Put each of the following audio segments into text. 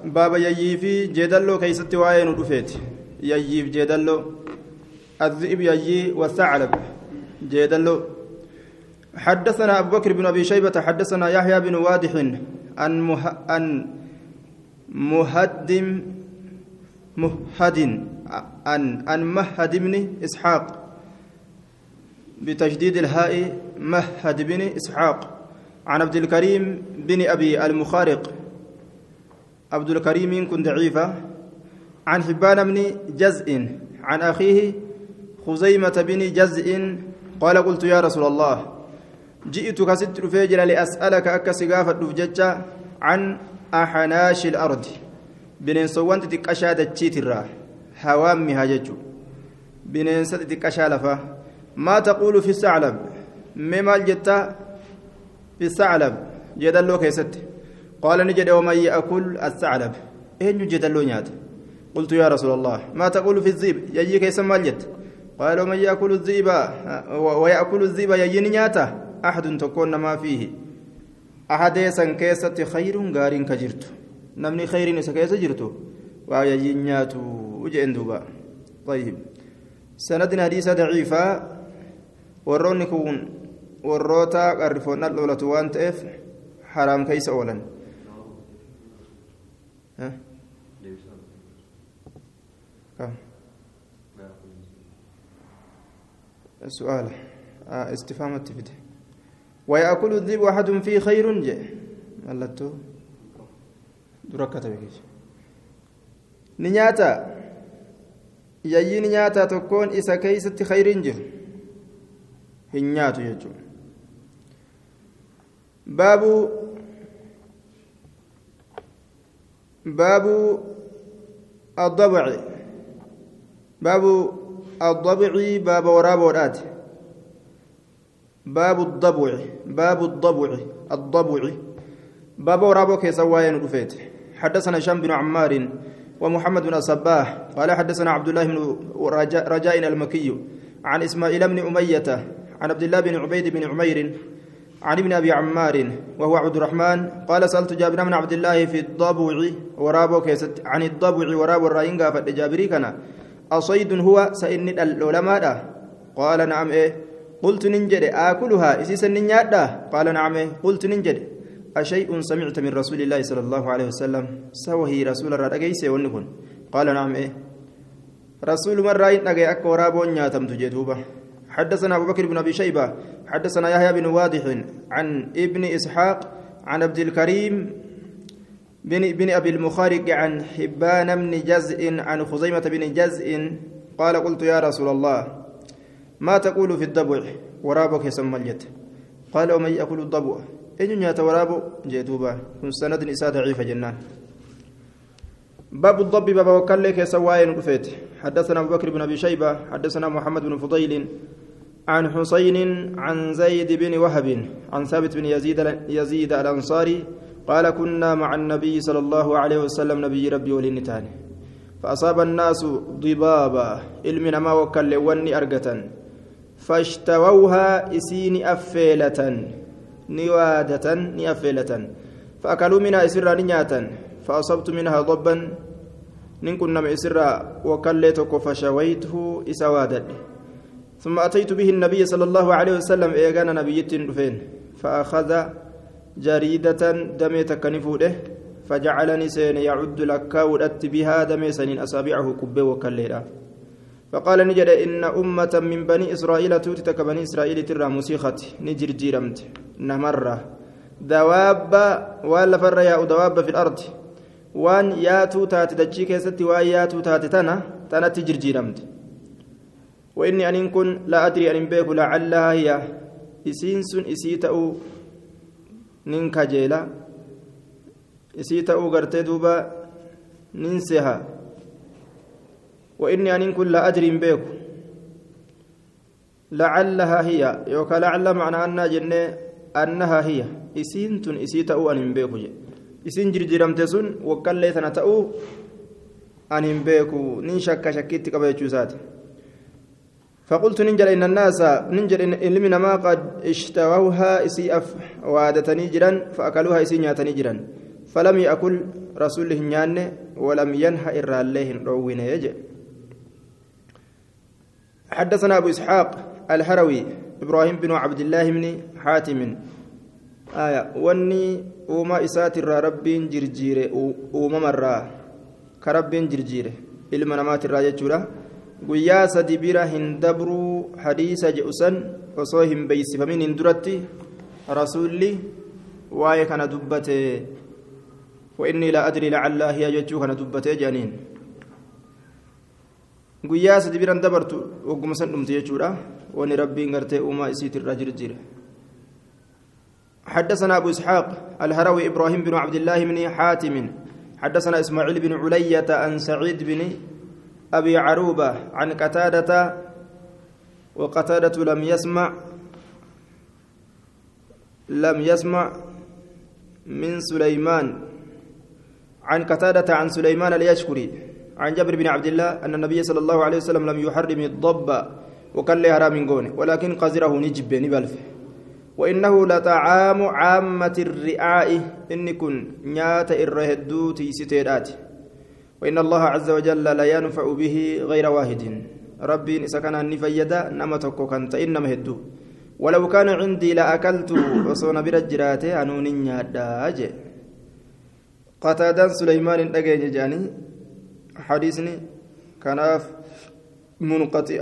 بابا يجي في جدلو كيست وين ودفيت يجي في جدلو الذئب يجي والثعلب جدلو حدثنا أبو بكر بن أبي شيبة حدثنا يحيى بن وادح عن مهدم مهد عن مهد بن إسحاق بتجديد الهاء مهد بن إسحاق عن عبد الكريم بن أبي المخارق عبد الكريم كن ضعيفة عن حبان بن جزء عن أخيه خزيمة بن جزء قال قلت يا رسول الله جئتك ست فجر لأسألك أكسقافة دفججة عن أحناش الأرض بنين سوانت تكشاد التشيترا هوامي هاججو بنين ست تكشالفة ما تقول في الثعلب مما الجتا في الثعلب جدلو كيست قال نجد ومن يأكل الثعلب أين جدلو نيات قلت يا رسول الله ما تقول في الذئب يجي كيسم الجت قال ومن يأكل الذئب ويأكل الذئب يجي نياته أحد تكون ما فيه أحد يسن كيست خير غار كجرت نمني خير نسكيس جرتو ويجي نياتو وجئن دوبا طيب سندنا حديث ضعيفة ورون كون وروتا قرفونا لولا توان تف حرام كيس اولا ها السؤال استفهام التفت ويأكل الذئب أحد فيه خير جاء ملتو دركة بكيش نياتا يجي نياتا تكون إسا كيست خير جر هنياتو يجو باب الضبع باب الضبع باب وراب ورات باب الضبع باب وراب كيسواين رفيت حدثنا هشام بن عمار ومحمد بن الصباح قال حدثنا عبد الله بن رجاء المكي عن إسماعيل بن أمية عن عبد الله بن عبيد بن عمير عن ابن أبي عمار وهو عبد الرحمن قال سألت جابر بن عبد الله في الضبع ورابو كيست عن الضبع ورابو الرأينغا فالجابري كان أصيد هو سإن العلماء قال نعم إيه قلت ننجد آكلها إسيسا ننجد قال نعم إيه قلت ننجد أشيء سمعت من رسول الله صلى الله عليه وسلم سوهي رسول الرأيس ونكن قال نعم إيه رسول من رأيت نجي أكو رابو نياتم تجدوبه حدثنا أبو بكر بن أبي شيبة حدثنا يحيى بن واضح عن ابن إسحاق عن عبد الكريم بن أبي المخارق عن حبان بن جزء عن خزيمة بن جزء قال قلت يا رسول الله ما تقول في الضبع ورابك يسمى قال ومن يأكل الضبع إن يتورابو جيتوبا كن سند نساء ضعيفة جنان باب الضب باب وكلك سواين رفيت حدثنا أبو بكر بن أبي شيبة حدثنا محمد بن فضيل عن حسين عن زيد بن وهب عن ثابت بن يزيد الأنصاري قال كنا مع النبي صلى الله عليه وسلم نبي ربي ولنتان فأصاب الناس ضبابا علمنا ما وكل وني أرقة فاشتووها إسين أفيلة نوادة نأفيلة فأكلوا منها إسرا نياتا فأصبت منها ضبا نكن نم إسرا وكليتك فشويته إسوادا ثم أتيت به النبي صلى الله عليه وسلم إيغانا نبيت فين فأخذ جريدة دميت كنفوده فجعلني سين يعد لك ودت بها دميسن أصابعه كبه وكليلا فقال نجد إن أمة من بني إسرائيل توتتك بني إسرائيل ترى مسيخت نجر جيرمت نمرة دواب ولا فر يا دواب في الأرض وان ياتو تات دجيك ستي وان ياتو تات تنا تجر جيرمت وإني أن كن لا أدري أن بيك لعلها هي إسينس إسيتأو ننكجيلا إسيتأو غرتي دوبا ننسها وإني أن كن لا أدري بيك لعلها هي يوكا لعل معنى أنها جنة أنها هي إسينتن إسيتأو أن بيك إسين جرجرمت سن وكال ليتنا تأو أن بيك ننشك شكيت كبيتشوسات فقلت ننجل إن الناس ننجل إن لمن ما قد اشتووها إسي أف وادتني جرا فأكلوها إسي نياتني جرا فلم يأكل رسوله نيان ولم ينهى إرى الله روين يجي حدثنا أبو إسحاق الهروي إبراهيم بن عبد الله بن حاتم آية وني وما إسات رب جرجير وما مرة كرب جرجير إلما نمات الراجة guyyaa sadi bira hin dabruu hadiisa jedhusan osoo hin beeysifamin hin duratti rasuulli waa'ee kana dubbate وإني لا أدري لعل هي جتشو كان دبته جانين guyyaa sadi biran dabartu ogguma san dhumte jechuudha wani rabbiin gartee uumaa isiitti irraa jirjire حدثنا أبو إسحاق الهروي إبراهيم بن عبد الله بن حاتم حدثنا إسماعيل بن علية عن سعيد بن أبي عروبة عن قتادة وقتادة لم يسمع من سليمان عن قتادة عن سليمان اليشكري عن جابر بن عبد الله أن النبي صلى الله عليه وسلم لم يحرم الضب وكان له حرام قونه ولكن قزره نجب نبلف وإنه لطعام عامة الرعاء إن كن نيات الرهدو تيستيرات وإن الله عز وجل لا ينفع به غير واحد ربي إسكن النفيدا نمتك كنت إنما هدو ولو كان عندي لأكلت وصون برجراته أنون نياداج قتادا سليمان دقيج جاني حديثني كناف منقطع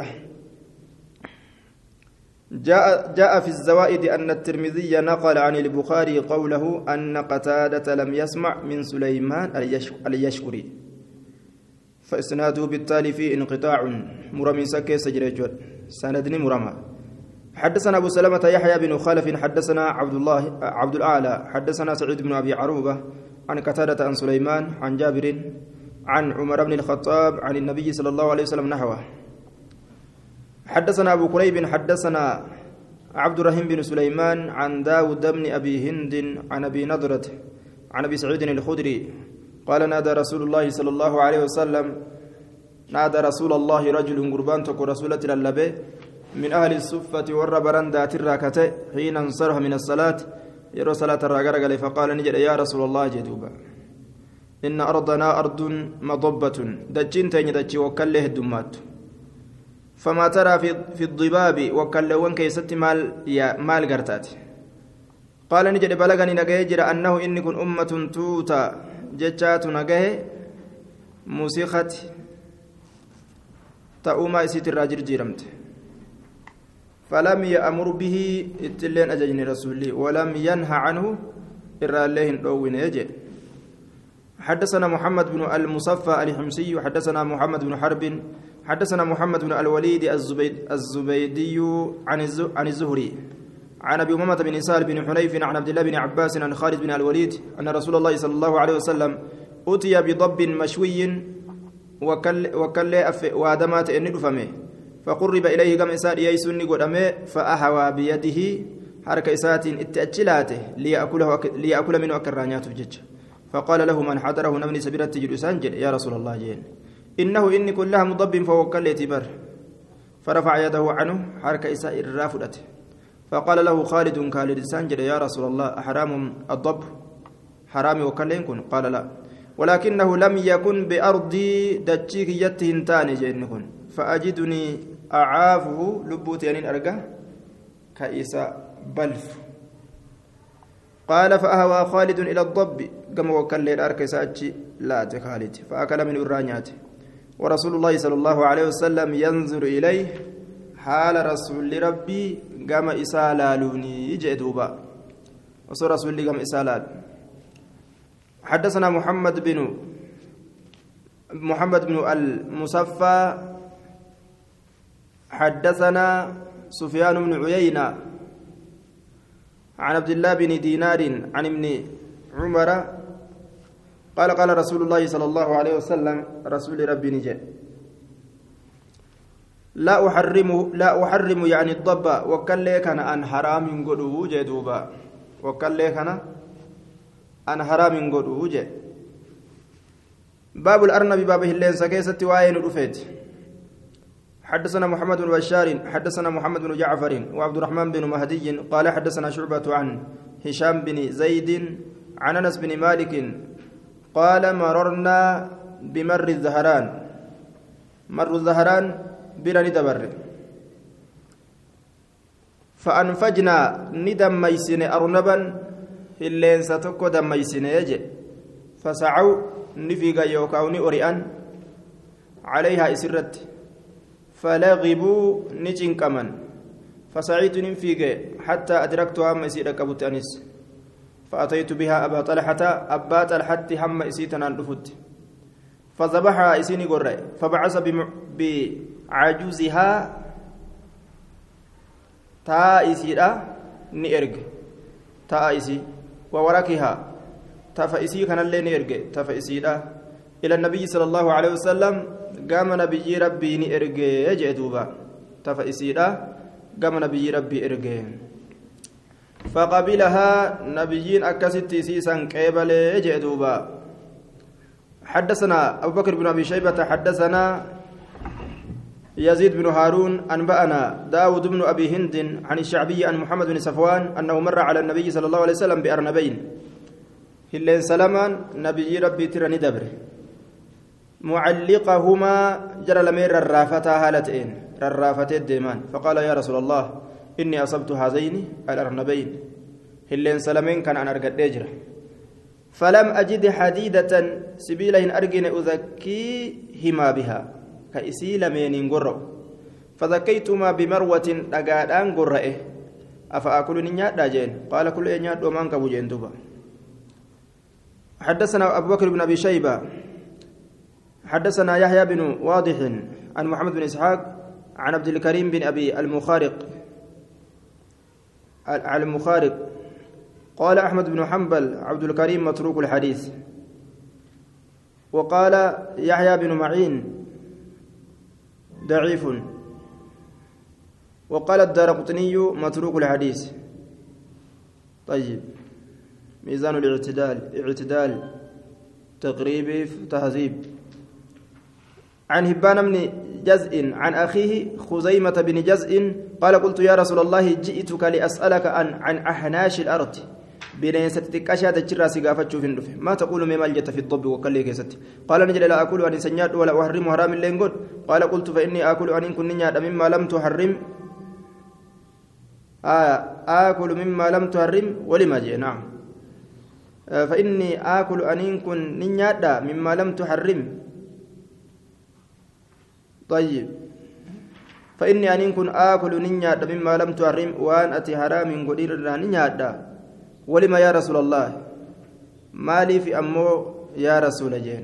جاء في الزوائد أن الترمذي نقل عن البخاري قوله أن قتادة لم يسمع من سليمان اليشكري فإسناده بالتالي في انقطاع مرمي سكي سجرجود سندني مرمى حدثنا أبو سلمة يحيى بن خالف حدثنا عبد الأعلى حدثنا سعيد بن أبي عروبة عن قتادة عن سليمان عن جابر عن عمر بن الخطاب عن النبي صلى الله عليه وسلم نحوه حدثنا أبو كريب حدثنا عبد الرحيم بن سليمان عن داود بن أبي هند عن أبي نضرة عن أبي سعيد الخدري قال نادى رسول الله صلى الله عليه وسلم نادى رسول الله رجل قربان تكو رسولة اللبي من أهل الصفة والربران ذات الراكتة حين انصرها من الصلاة يرى صلاة الراقرة فقال نجد يا رسول الله جدوبا إن أرضنا أرض مضبة دجين تين دجي وكله الدمات فما ترى في الضباب وكلون كيست مال قرتات قال نجد بلغني نجيجر أنه إن كن أمة توتا جتات نجه موسيقى تأوما يسيت الراجل جرمت فلم يأمر به اتلين أججني رسولي ولم ينهى عنه إرى الله الأوين يجي حدثنا محمد بن المصفى الحمصي حدثنا محمد بن حرب حدثنا محمد بن الوليد الزبيدي عن الزهري عن ابي امامه بن سهل بن حنيف عن عبد الله بن عباس عن خالد بن الوليد ان رسول الله صلى الله عليه وسلم اتي بضب مشوي وكل وادمات ان دفمه فقرب اليه كما اساد يسني قدمه فاهوى بيده حركه اسات اتاجلاته ليأكل منه اكرانيات بجج فقال له من حضره نمني سبيرت تجد سانجل يا رسول الله جين إنه إني كلها مضب فوكل يتبر فرفع يده عنه حركة إساء الرافدة فقال له خالد سانجل يا رسول الله أحرام الضب حرام وكل يكون قال لا ولكنه لم يكن بأرضي دجيك يتهنتان جينكن فأجدني أعافه لبوتين أرقه كإساء بلف قال فأهوى خالد إلى الضب كما وكل الأركسات لا خالد فأكل من الرانيات ورسول الله صلى الله عليه وسلم ينظر إليه حال رسول ربي قام إسالالوني جدوبا وصل رسول قام إسالال حدثنا محمد بن المصفى حدثنا سفيان بن عيينة عن عبد الله بن دينار عن ابن عمر قال رسول الله صلى الله عليه وسلم رسول ربي نجي لا أحرم يعني الضب وكل كان أن حرام قدو جدوبا وكل كان أن حرام قدو جي باب الأرنب بابه اللين سكيسة وآين الأفيد حدثنا محمد بن بشار حدثنا محمد بن جعفر وعبد الرحمن بن مهدي قال حدثنا شعبة عن هشام بن زيد عن أنس بن مالك قال مررنا بمر الزهران مر الزهران بلا ندبر فأنفجنا ندم ميسين أرنبا اللين ستكو دم ميسين يجي فسعوا نفيق يوكاوني أريان عليها إسرت فلغبوا نجن كمن فسعيت نفيق حتى أدركتها مسيرة كبت أنس فأتيت بها أبا طلحة أبا طلحة هم إسيتنا الرفد فذبحها إسيني قرأ فبعث بعجوزها تائسيرا نيرج تائسي ووركها تفائسي كان اللي نيرج تفائسيرا إلى النبي صلى الله عليه وسلم قام نبي ربي نيرج يجدوبا تفائسيرا قام نبي ربي إرج فقبلها نبيين أكست سيسا قبل يجدوبا حدثنا أبو بكر بن أبي شيبة حدثنا يزيد بن هارون أنبأنا داود بن أبي هند عن الشعبي عن محمد بن صفوان أنه مر على النبي صلى الله عليه وسلم بأرنبين هلين سلمان نبي ربي ترني دبر معلقهما جرى لمير الرافتا هالتين الرافتين ديمان فقال يا رسول الله إني أصبت هذين الأرنبين هلين سلمين كان أنا أرقد ديجرة فلم أجد حديدة سبيلهن أرجن أذكيهما بها كإسي لمين قرأ فذكيتما بمروة أقادان قرأه أفأكل نيات داجين قال كل نيات ومان كبوجين دوبا حدثنا أبو بكر بن أبي شيبة حدثنا يحيى بن واضح عن محمد بن إسحاق عن عبد الكريم بن أبي المخارق قال أحمد بن حنبل عبد الكريم متروك الحديث وقال يحيى بن معين ضعيف وقال الدارقطني متروك الحديث طيب ميزان اعتدال تقريب تهذيب عن هبان بن جزء عن أخيه خزيمة بن جزء قال قلت يا رسول الله جئتك لأسألك عن أحناش الأرض بنيست تكاشات الجرا سقافة شوف ما تقول مما الجت في الضب وكل كيست قال نجل لا أكل أن سنيات ولا أحرم حرام اللينقود قال قلت فإني آكل أن كن نيات مما لم تحرم آكل مما لم تحرم ولما جاء نعم فإني آكل أن كن نيات مما لم تحرم طيب فإني أن كن آكل نيات مما لم تحرم وأن أتي حرام قدير نيات ولما يا رسول الله مالي في أمو يا رسول جين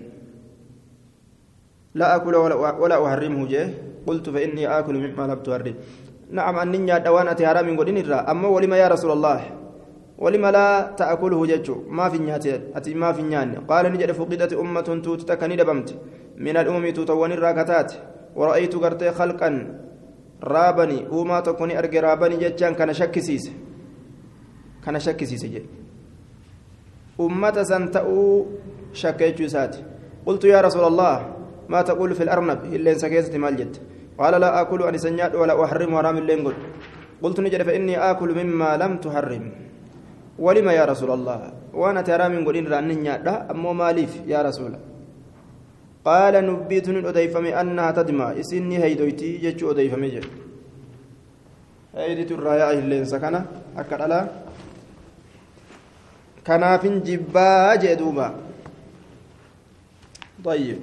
لا أكل ولا أحرمه جيه قلت فإني آكل مما لم تحرم نعم أنني دوان أتي حرام قدين أما ولما يا رسول الله ولما لا تأكله جيتشو ما في نياتي أتي ما في نيان قال نجد فقدت أمة توتتكني دبمت من الأمم توتوان الراكتات ورأيت قرتي خلقا رابني وما تكوني أرقي رابني جيتشان كان شكسيس جي أمة سنتأو شكيتشو سات قلت يا رسول الله ما تقول في الأرنب إلا سكيست مالجت قال لا آكل أن سنيات ولا أحرم حرام اللين قلت نجد فإني آكل مما لم تحرم ولما يا رسول الله وأنا ترى من قلين رأني لا أمو ماليف يا رسول قال نبيتني أديفمي أنها تدمى إسني هيدويتي جتشو أديفمي جي هيدت الرايا اللين سكنة أكد على كنافين جبا جدوبا طيب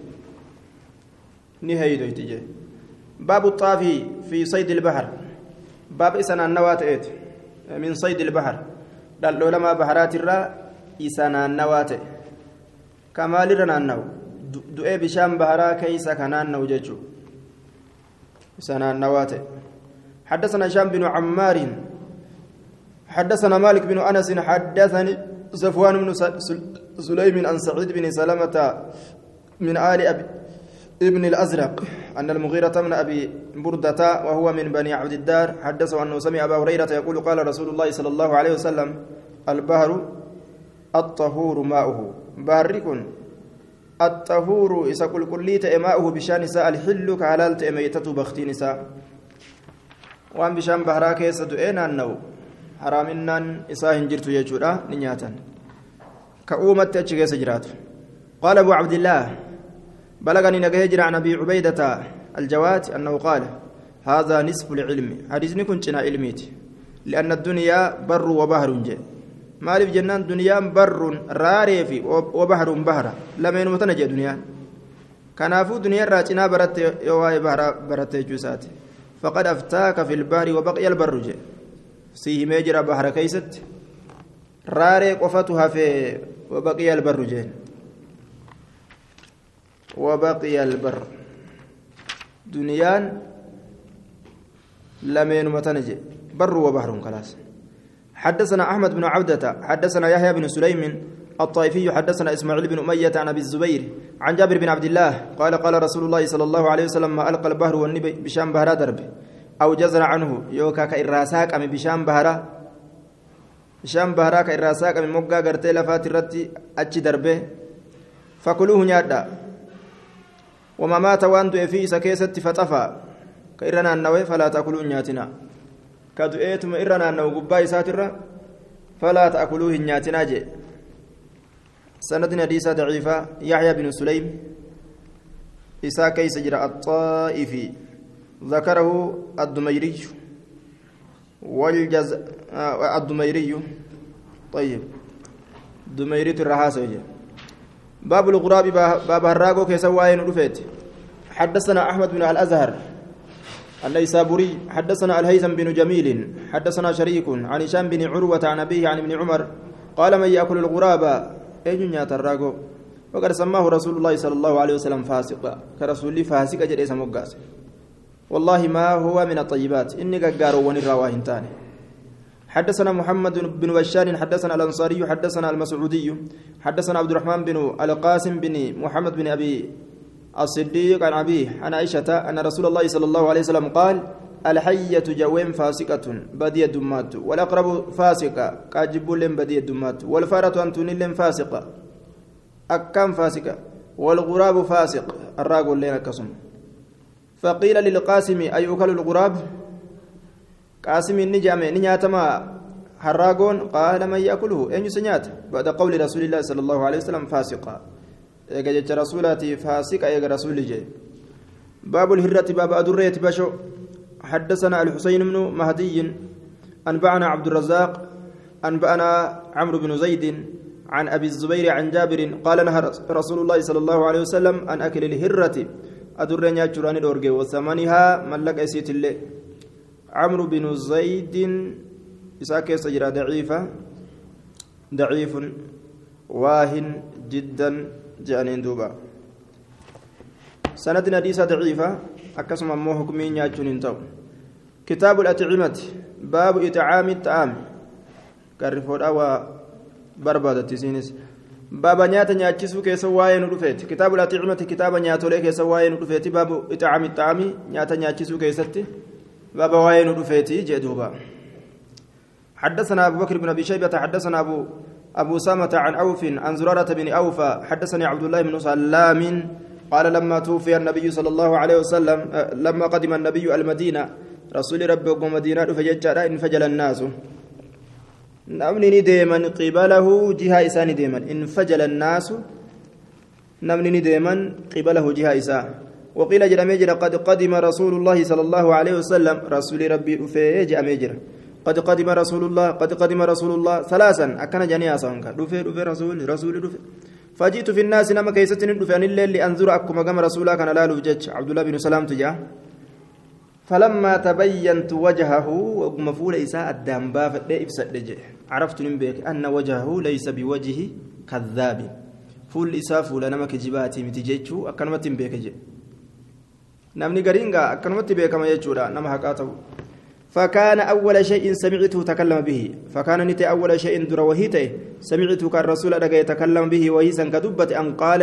نهاية تيجي باب الطافي في صيد البحر باب إسنا النواتئ من صيد البحر دلو لما بحرات الرا إسنا النواتئ كمال رنانو دؤي بشام بحرا كيسا كنان نوججو إسنا النواتئ حدثنا هشام بن عمار حدثنا مالك بن أنس حدثني صفوان بن سليم عن سعيد بن سلمة من آل ابن الأزرق أن المغيرة من أبي بردة وهو من بني عبد الدار حدثه أنه سمع أبا هريرة يقول قال رسول الله صلى الله عليه وسلم البحر الطهور ماؤه بارك الطهور إذا كل ماؤه بشان نساء الحل كعلال تأميتة بختي نساء وأن بشان بحراك يسدؤين النو حرامنان إساهن جرت يجورا نياتا كأومت أتشكي سجرات قال أبو عبد الله بلغني نجهجر عن أبي عبيدة الجواد أنه قال هذا نصف العلم حديثني كنت علميت لأن الدنيا بر وبحر جاء مالف جنان دنيا بر راريفي وبحر بحر لما ينمتنجي دنيا كنافو دنيا راجنا برت يواي بحر برت جوسات فقد أفتاك في البحر وبقي البر جاء سيه ميجرى بحر كيست راري قفتها في وبقي البر جاء وبقي البر دنيان لمن متنجي بر وبحر خلاص حدثنا أحمد بن عبدة حدثنا يحيى بن سليم الطائفي حدثنا إسماعيل بن أمية عن أبي الزبير عن جابر بن عبد الله قال رسول الله صلى الله عليه وسلم ما ألقى البحر والنبي بشام بهرا درب أو جزر عنه يوكا كإراساك أم بشام بهرا بشام بهرا كإراساك أم مقا قرتي لفات الرتي أتش دربه فكلوه نيادا وما مات وانت في سكيست فطفى كإرنا النوي فلا تأكلوا نياتنا كدؤيتم إرنا النو قباي ساترة فلا تأكلوه نياتنا جي سندنا ديسا ضعيفة يحيى بن سليم إسا كيس جرى الطائفي ذكره الدميري الدميري طيب دميري الرهاسة باب الغراب باب الراغو كيسواين رفيت حدثنا أحمد بن الأزهر النيسابوري حدثنا الهيثم بن جميل حدثنا شريك عن هشام بن عروة عن أبيه عن ابن عمر قال من يأكل الغراب أين الراغو وقد سماه رسول الله صلى الله عليه وسلم فاسقا كرسول فاسق أجل اسم مقاس والله ما هو من الطيبات إني قار ونرى تاني حدثنا محمد بن بشار حدثنا الأنصاري حدثنا المسعودي حدثنا عبد الرحمن بن القاسم بن محمد بن أبي الصديق عن أبيه عن عائشة أن رسول الله صلى الله عليه وسلم قال الحية جوين فاسقة بدية دمات والأقرب فاسقة كاجب لهم بدية دمات والفارة أنتون لهم فاسقة أكام فاسقة والغراب فاسق الراجل لنا كسم فقيل للقاسم أيؤكل الغراب قاسم النجامة نياتما حراغون قال من يأكله أين سنيات بعد قول رسول الله صلى الله عليه وسلم فاسقا إيجا رسولاتي فاسق إيجا رسول جي باب الهرة باب أدرية بشو حدثنا الحسين بن مهدي أنبأنا عبد الرزاق أنبأنا عمرو بن زيد عن أبي الزبير عن جابر قال نهى رسول الله صلى الله عليه وسلم أن أكل الهرة أدرية جران الأورجي وثمنها ملك أسيت الله عمرو بن زيد إساك سجرة ضعيف واهن جدا جانين دوبا سندنا ديسا ضعيفة أكسم أمو حكمين ياجون انتو كتاب الأطعمة باب إطعام الطعام كارفور أو بربادة تسينس باب نياتا نياتشسو كيسا واين رفيت كتاب الأطعمة كتاب نياتو لي كيسا واين رفيت باب إطعام الطعام نياتا نياتشسو كيستي باب واين رفيت جدوبا حدثنا أبو بكر بن أبي شيبة حدثنا أبو سامة عن أوف عن زرارة بن أوفى حدثني عبد الله بن سلام قال لما توفي النبي صلى الله عليه وسلم لما قدم النبي المدينة رسول ربي ومدينة فججر انفجل الناس نمني ديما قبله جهة إسان ديما انفجل الناس نمني ديما قبله جهة إسان وقيل جل مجر قد قدم رسول الله صلى الله عليه وسلم رسول ربي أفيج أمجر قد قدم رسول الله ثلاثا أكن جنيا سانكا دفي رسول دفي فجئت في الناس نما كيستني دفي أن الليل لأنظر أكما قام رسولا كان لا لوجج عبد الله بن سلام تجاه فلما تبينت وجهه ومفول إساء الدنبا فإفسد عرفت نبيك أن وجهه ليس بوجه كذاب فول إساء فول نما كجباتي متجيتشو أكنمت بيك جي نمني قرينغا أكنمت بيك ما يجورا نما حقاته فكان أول شيء سمعته تكلم به فكان نتي أول شيء دروهيته سمعته كالرسول رجع يتكلم به وهي سنكدبت أن قال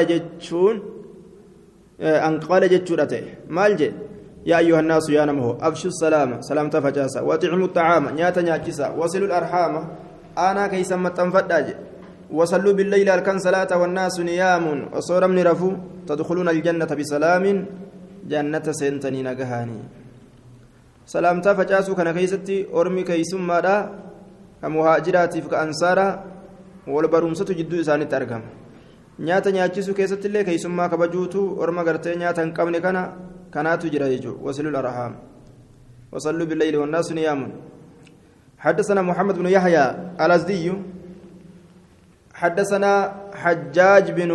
جتشورته مالجي يا أيها الناس يا نمه أفشوا السلام سلام تفجاسا وأطعموا الطعام نياتا نياكسا وصلوا الأرحام أنا كيسما تنفداج وصلوا بالليل أركان صلاة والناس نيام وصور من رفو تدخلون الجنة بسلام جنة سنتني نجهاني سلامتا فجاسو كان كيستي أرمي كيسم مادا كمهاجراتي فكأنصارا والبرومسة جدو إساني ترقم نياتا نياتشيسو كيست اللي كيسما كبجوتو ورما قرتي نياتا نقمني كاناتو جرايجو وصلوا الأرحام وصلوا بالليل والناس نيام حدثنا محمد بن يحيى الأزدي حدثنا حجاج بن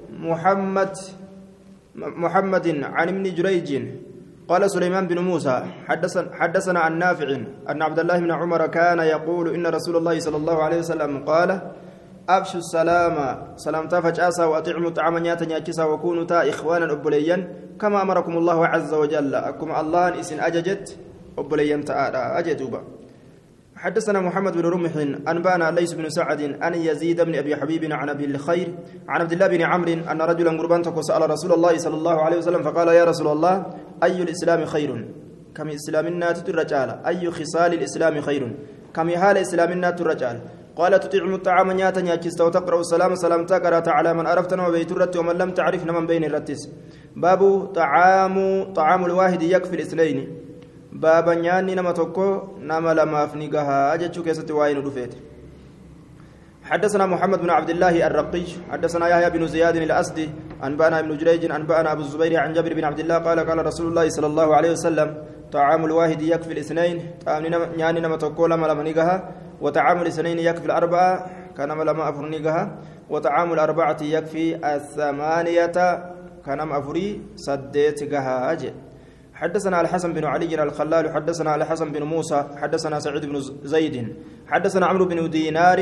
محمد عن ابن جريج قال سليمان بن موسى حدثنا عن نافع أن عبد الله بن عمر كان يقول إن رسول الله صلى الله عليه وسلم قال أبشوا السلام سلامتا فجأسا وأطعموا الطعام نياتا نياتشسا وكونوا تا إخوانا أبليا كما أمركم الله عز وجل أكم الله إسن أججت أبليا تعالى أجدوبا حدثنا محمد بن رمح أنبانا ليس بن سعد أن يزيد بن أبي حبيب عن أبي الخير عن عبد الله بن عمرو أن رجلا قربان سأل رسول الله صلى الله عليه وسلم فقال يا رسول الله أي الإسلام خير كم إسلامنا الرجال أي خصال الإسلام خير كم حال إسلامنا الرجال قال تطعم الطعام نياتا نياتشست وتقرأ السلام سلامتا قرأت على من عرفتنا وبيت الرت ومن لم تعرفنا من بين الرتس باب طعام الواحد يكفي الاثنين باب نياني نما توكو نما لما فنيغها اجچو كيست واين دفيت حدثنا محمد بن عبد الله الرقي حدثنا يحيى بن زياد الاسدي انبانا ابن جريج انبانا ابو الزبير عن جابر بن عبد الله قال قال رسول الله صلى الله عليه وسلم طعام الواحد يكفي الاثنين طعام نياني نما توكو لما نيغها وطعام الاثنين يكفي الاربعه كان لما افرنيغها وطعام الاربعه يكفي الثمانيه كان افري سديتغها اجل حدثنا الحسن بن علي الخلال حدثنا الحسن بن موسى حدثنا سعيد بن زيد حدثنا عمرو بن دينار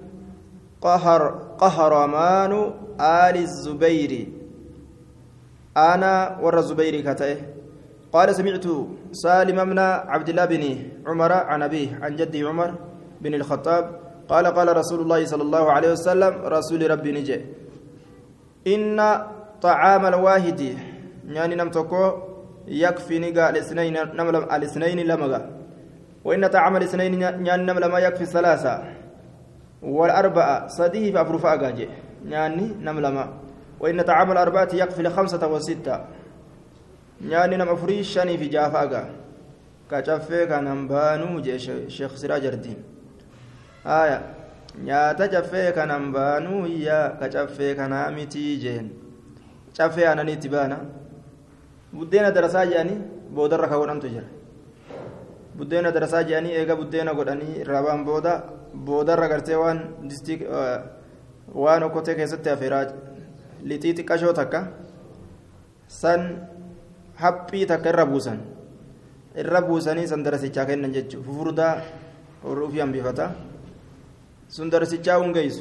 قهرمان آل الزبير أنا ور الزبير كتئه قال سمعت سالم بن عبد الله بن عمر عن أبيه عن جدي عمر بن الخطاب قال قال رسول الله صلى الله عليه وسلم رسول ربي نجي إن طعام الواحد يعني نمتكو يكفي نجا الاثنين لمغا وإن طعام الاثنين يعني لما يكفي ثلاثة والأربعة صديه فأفرفا أجاجي يعني نملما وإن طعام الأربعة يكفي لخمسة وستة يعني نمفري شاني في جافا أجا كشافي كان هنبانو شيخ سراج الدين آية nyaata caffee kanan baanuu iyyaa ka caffee kanaa mitii jeen caffee aananiitti baana buddeena darasaa jedhanii boodarra kaawwadhamtu jira buddeena darasaa jedhanii eega buddeena godhanii rabaan boodarra gartee waan distii waan okkotee keessatti hafeeraa lixii xiqqashoo takka san haphii takka irra buusanii san darasichaa kennan jechuudha fufurdaa horuu hambifata sun darasichaa hungeessu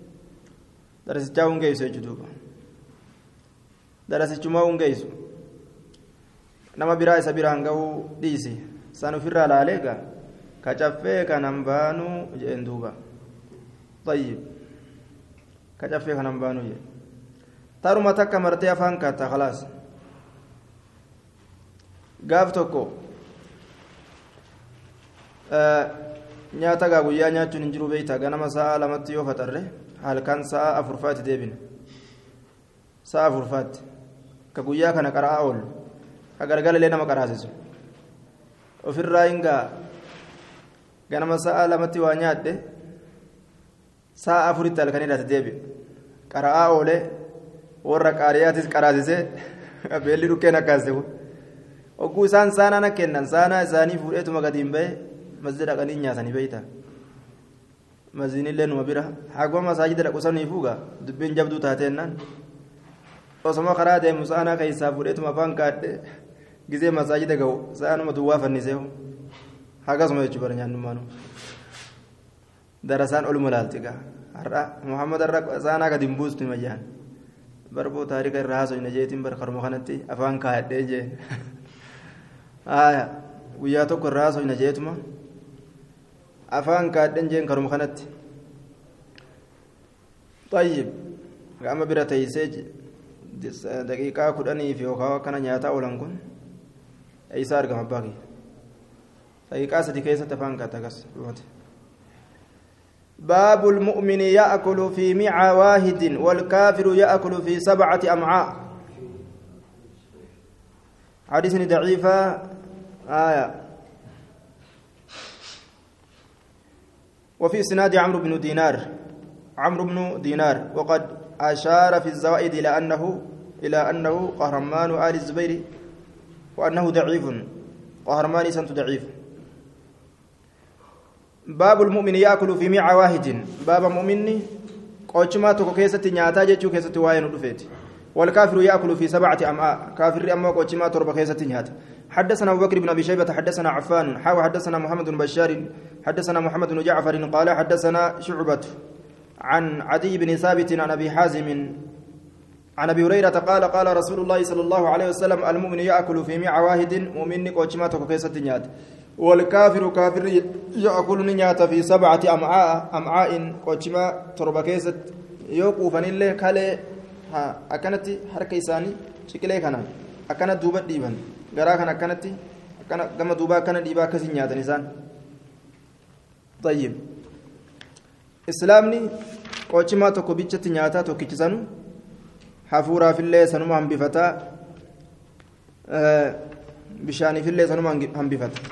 jechuudha darasichumaa hungeessu nama biraa isa biraan ga'uu dhiisi san ofirraa laaleega ka caffee kanan baanuu jedhen duuba tayyib ka caffee kanan baanuu jedhe taruma takka martee afaan kaata khalaas gaaf tokko nyaata gaa guyyaa nyaachuun hin jiru beeyta ganama sa'a lamatti yoo faxarre halkan sa'a afurfaatti deebina sa'a afurfaatti ka guyyaa kana qara'aa oolu ka galgala nama qaraasisu ofirraa hingaa ganama sa'a lamatti waa nyaadhe sa'a afuritti halkan hidhate deebi qara'aa oole warra qaariyaatis qaraasisee beelli dhukkeen akkaase ogguu isaan saanaa na kennan saanaa isaanii fuudheetuma gadi hin bahe masjida dhaqanii nyaatanii beeyta masjidnillee numa bira haguma masaajida dhaqu saniifuuga dubbiin jabduu taateennaan osoma karaa deemu saanaa keessaa fuudheetuma afaan kaadhe gizee masaajida ga'u saanuma duwwaa fanniseehu hagasuma jechuu bara nyaannummaanu darasaan oluma laaltiga har'a muhammad har'a saanaa gadi hin buustu hima jaan barboo taarika irraa haasoyna jeetiin bara karuma kanatti afaan kaadhee jeen guyyaa tokko irraa haasoyna jeetuma afaan kaadhen jeen karuma kanatti tayyib gama bira teeysee daqiiqaa 10 yookaan akkana nyaataa oolan kun eeysaa argama baaqii daqiiqaa 3 keessatti afaan kaatagas باب المؤمن يأكل في معى واحد والكافر يأكل في 7 أمعاء حديث ضعيفة وفي اسناد عمرو بن دينار عمرو بن دينار وقد أشار في الزوائد إلى أنه قهرمان آل الزبير وأنه ضعيف قهرمان سنت ضعيف باب المؤمن يأكل في ميع واحد باب مؤمن قوشما توكو كيسة نياتا جيتشو كيسة واين ودفيت والكافر يأكل في 7 أمعاء كافر أما قوشما تربى كيسة نياتا حدثنا أبو بكر بن أبي شيبة حدثنا عفان حدثنا محمد بن بشار حدثنا محمد بن جعفر قال حدثنا شعبة عن عدي بن ثابت عن أبي حازم عن أبي هريرة قال رسول الله صلى الله عليه وسلم المؤمن يأكل في ميع واحد مؤمن قوشما توكو كيسة نياتا والكافر كافر يأكل نياتا في 7 أمعاء قوشما تربى كيسة يوقفن الله كالي أكنت حركة إساني شكله كان أكنت دوبة ديبان garaa kan akkanatti akkana gama duubaa akkana dhiibaa akkasiin nyaatan isaan طيب islaamni qochimaa tokko bichatti nyaataa tokkichisanu hafuuraafillee sanuma hambifataa bishaaniifillee sanuma hambifata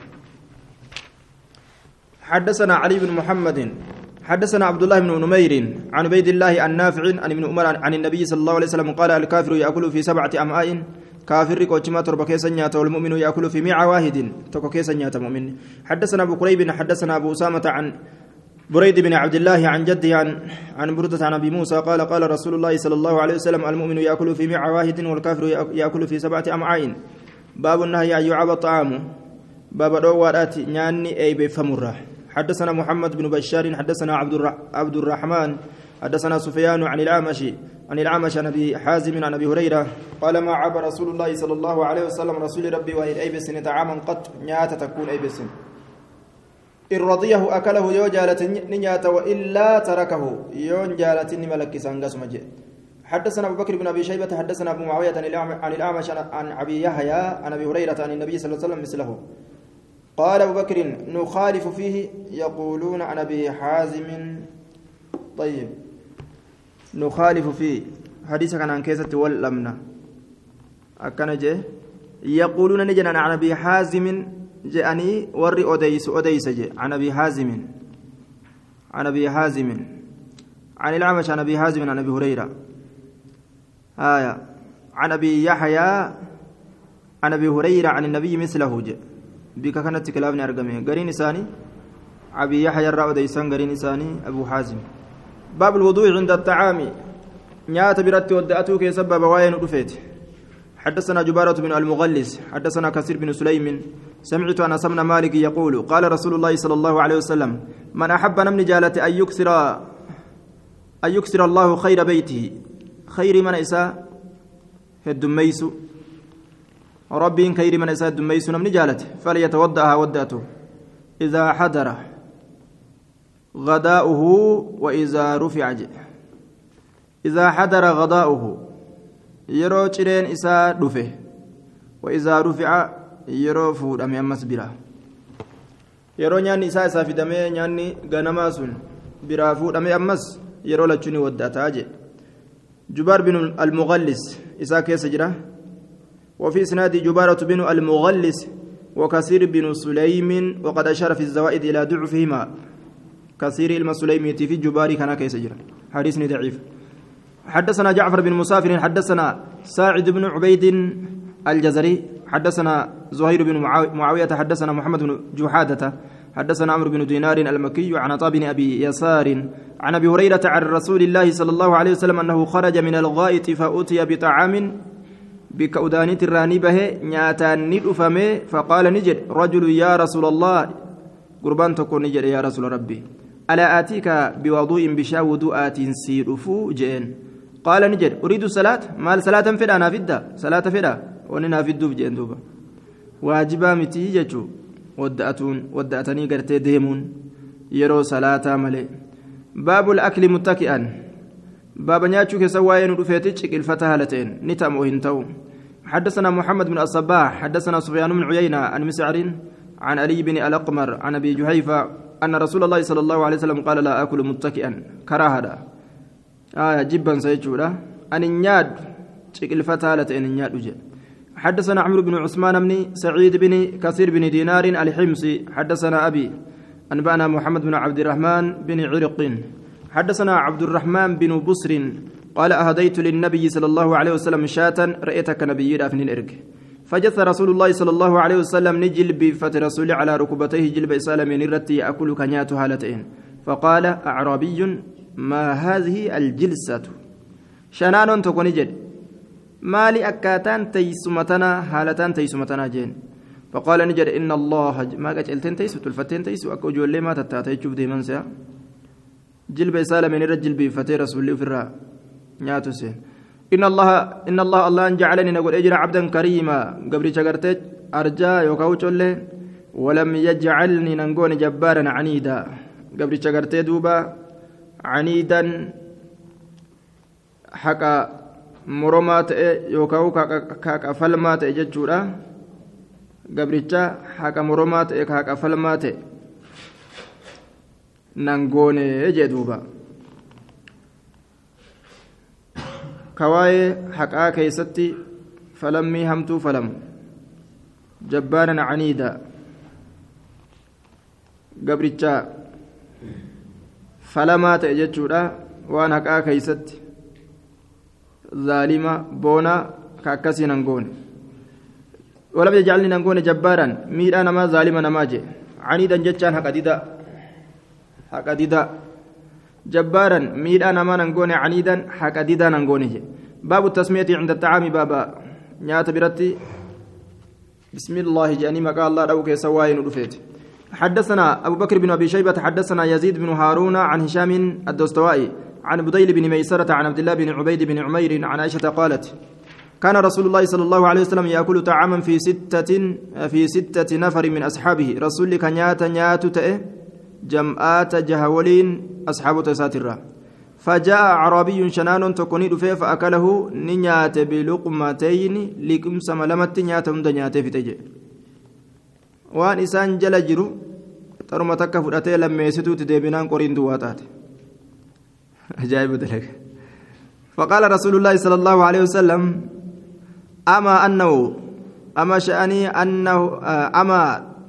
حدثنا علي بن محمد حدثنا عبد الله بن نمير عن عبيد الله النافع عن ابن عمر عن النبي صلى الله عليه وسلم قال الكافر يأكل في 7 أمعاء كافر قوتشما تربى كيسا نياتا والمؤمن يأكل في ميع واحد تكو كيسا نياتا مؤمن حدثنا أبو قريب حدثنا أبو أسامة عن بريد بن عبد الله عن جده عن بردة عن أبي موسى قال رسول الله صلى الله عليه وسلم المؤمن يأكل في ميع واحد والكافر يأكل في 7 أمعاء باب النهي أن يعاب الطعام باب دوارات نياني أي بفمره حدثنا محمد بن بشار حدثنا عبد الرحمن حدثنا سفيان عن الأعمش عن أبي حازم عن أبي هريرة قال ما عاب رسول الله صلى الله عليه وسلم رسول ربي وإن أيبس طعاما قط نيات تكون أيبس إن رضيه أكله يو جالت نيات وإلا تركه يون جالت ملك سانغاس مجد حدثنا أبو بكر بن أبي شيبة حدثنا أبو معاوية عن الأعمش عن أبي يحيى عن أبي هريرة عن النبي صلى الله عليه وسلم مثله قال أبو بكر نخالف فيه يقولون عن أبي حازم طيب نخالف فيه حديث كان عن كيسة والأمنة أكن جه يقولون نجنا عن أبي حازم جاءني وري أديس جه عن أبي حازم عن عن الأعمش عن أبي حازم عن أبي هريرة عن أبي يحيى عن أبي هريرة عن النبي مثله جه بك كانت كلامنا أرقمه قرين إساني أبي يحيى الرأى ديسان قرين إساني أبو حازم باب الوضوء عند الطعام نيات برت ودأتوك سبب وين رفيت حدثنا جبارة بن المغلس حدثنا كثير بن سليم سمعت أنس بن مالك يقول قال رسول الله صلى الله عليه وسلم من أحب نمن جالة أن يكسر الله خير بيته خير من إساء الدميس ربي خير من إساء الدميس نمن جالة فليتوضأها ودأته إذا حضر غداؤه وإذا رفع إذا حضر غداؤه يرو تشرين إساء دفه وإذا رفع يرو فود أمي أمس برا يرو نياني إساء سافي دمي نياني غنماسون برا فود أمي أمس يرو لچوني ودأتاج جبار بن المغلس إساء كيس جرا وفي إسناد جبارة بن المغلس وكثير بن سليم وقد أشار في الزوائد إلى ضعفهما كثير المسلمي في جباري كان كيسجر حديث ضعيف حدثنا جعفر بن مسافر حدثنا ساعد بن عبيد الجزري حدثنا زهير بن معاوية حدثنا محمد بن جحادة حدثنا عمرو بن دينار المكي عن عطاء بن أبي يسار عن أبي هريرة عن رسول الله صلى الله عليه وسلم أنه خرج من الغائط فأتي بطعام بكودانيت الرانبه نياتان ندفمه فقال نجد رجل يا رسول الله قربان تكون نجد يا رسول ربي ألا آتيك بوضوء بشا وضوءات سيرفو جين قال نجد أريد الصلاة مال صلاة فدا أنا فدا صلاة فدا وننا في الدوب جين دوبا واجبا متي جتشو ودأتني قرتي ديمون يرو صلاة ملي باب الأكل متكئا باب نياتشو كسواين رفيتك الفتاة هالتين نتام وهنتو حدثنا محمد بن الصباح حدثنا سفيان بن عيينة عن مسعر عن علي بن الأقمر عن أبي جحيفة أن رسول الله صلى الله عليه وسلم قال لا أكل متكئا كراهة جبا سيجولا أن النياد الفتاة هالتين النياد وجه حدثنا عمرو بن عثمان بن سعيد بن كثير بن دينار الحمصي حدثنا أبي أنبأنا محمد بن عبد الرحمن بن عرق حدثنا عبد الرحمن بن بصر قال أهديت للنبي صلى الله عليه وسلم شاة رأيتك نبي رافن الإرك فجث رسول الله صلى الله عليه وسلم نجل بفت رسول على ركبتيه جلب إسالم نرتي أكل كنيات هالتين فقال أعرابي ما هذه الجلسة شنان تكون جد مالي أكاتان تيسمتنا هالتان تيسمتنا جين فقال نجد إن الله ما قلتين تيسو تلفتين تيسو أكو جولي ما تتاتي تشوف دي منسى جلب إسالم نرجل بفت رسول الله في الرا نياتو سين إن الله أن جعلني نقول أجر عبدا كريما قبل شجرتك أرجا يوكاوش ولم يجعلني نقول جبارا عنيدا قبل شجرتك دوبا عنيدا حكا مرمات يوكاو كاكا فلمات جتشورا قبل حكا مرمات كاكا فلمات نقول جدوبا كواي حقا كيستي فلمي همتو فلم جبارا عنيدا قبرتشا فلما تأججودا وان حقا كيستي ظالمة بونا كاكسي ننقون ولم يجعلني ننقون جبارا مير أنا ما ظالما نماجي عنيدا جتشان حقا ديدا جبارا ميد أنا ما ننقوني عنيدا حكا ديدا ننقوني باب التسمية عند الطعام بابا نيات برتي بسم الله جاني ما قال الله روك سواين ودفيت حدثنا أبو بكر بن أبي شيبة حدثنا يزيد بن هارون عن هشام الدستوائي عن بديل بن ميسرة عن عبد الله بن عبيد بن عمير عن عائشة قالت كان رسول الله صلى الله عليه وسلم يأكل طعاما في ستة نفر من أصحابه رسول كان نيات تأه جمعات جهولين أصحاب تساترة فجاء عربي شنان تكوني دفه فأكله نيات بلقمتين لكم سملمت نيات مدنيات في تجي وان إسان جل جرو ترمتك فرأتي لما يسدو تدبنان قرين دواتات أجايب ذلك فقال رسول الله صلى الله عليه وسلم أما شأني أنه أما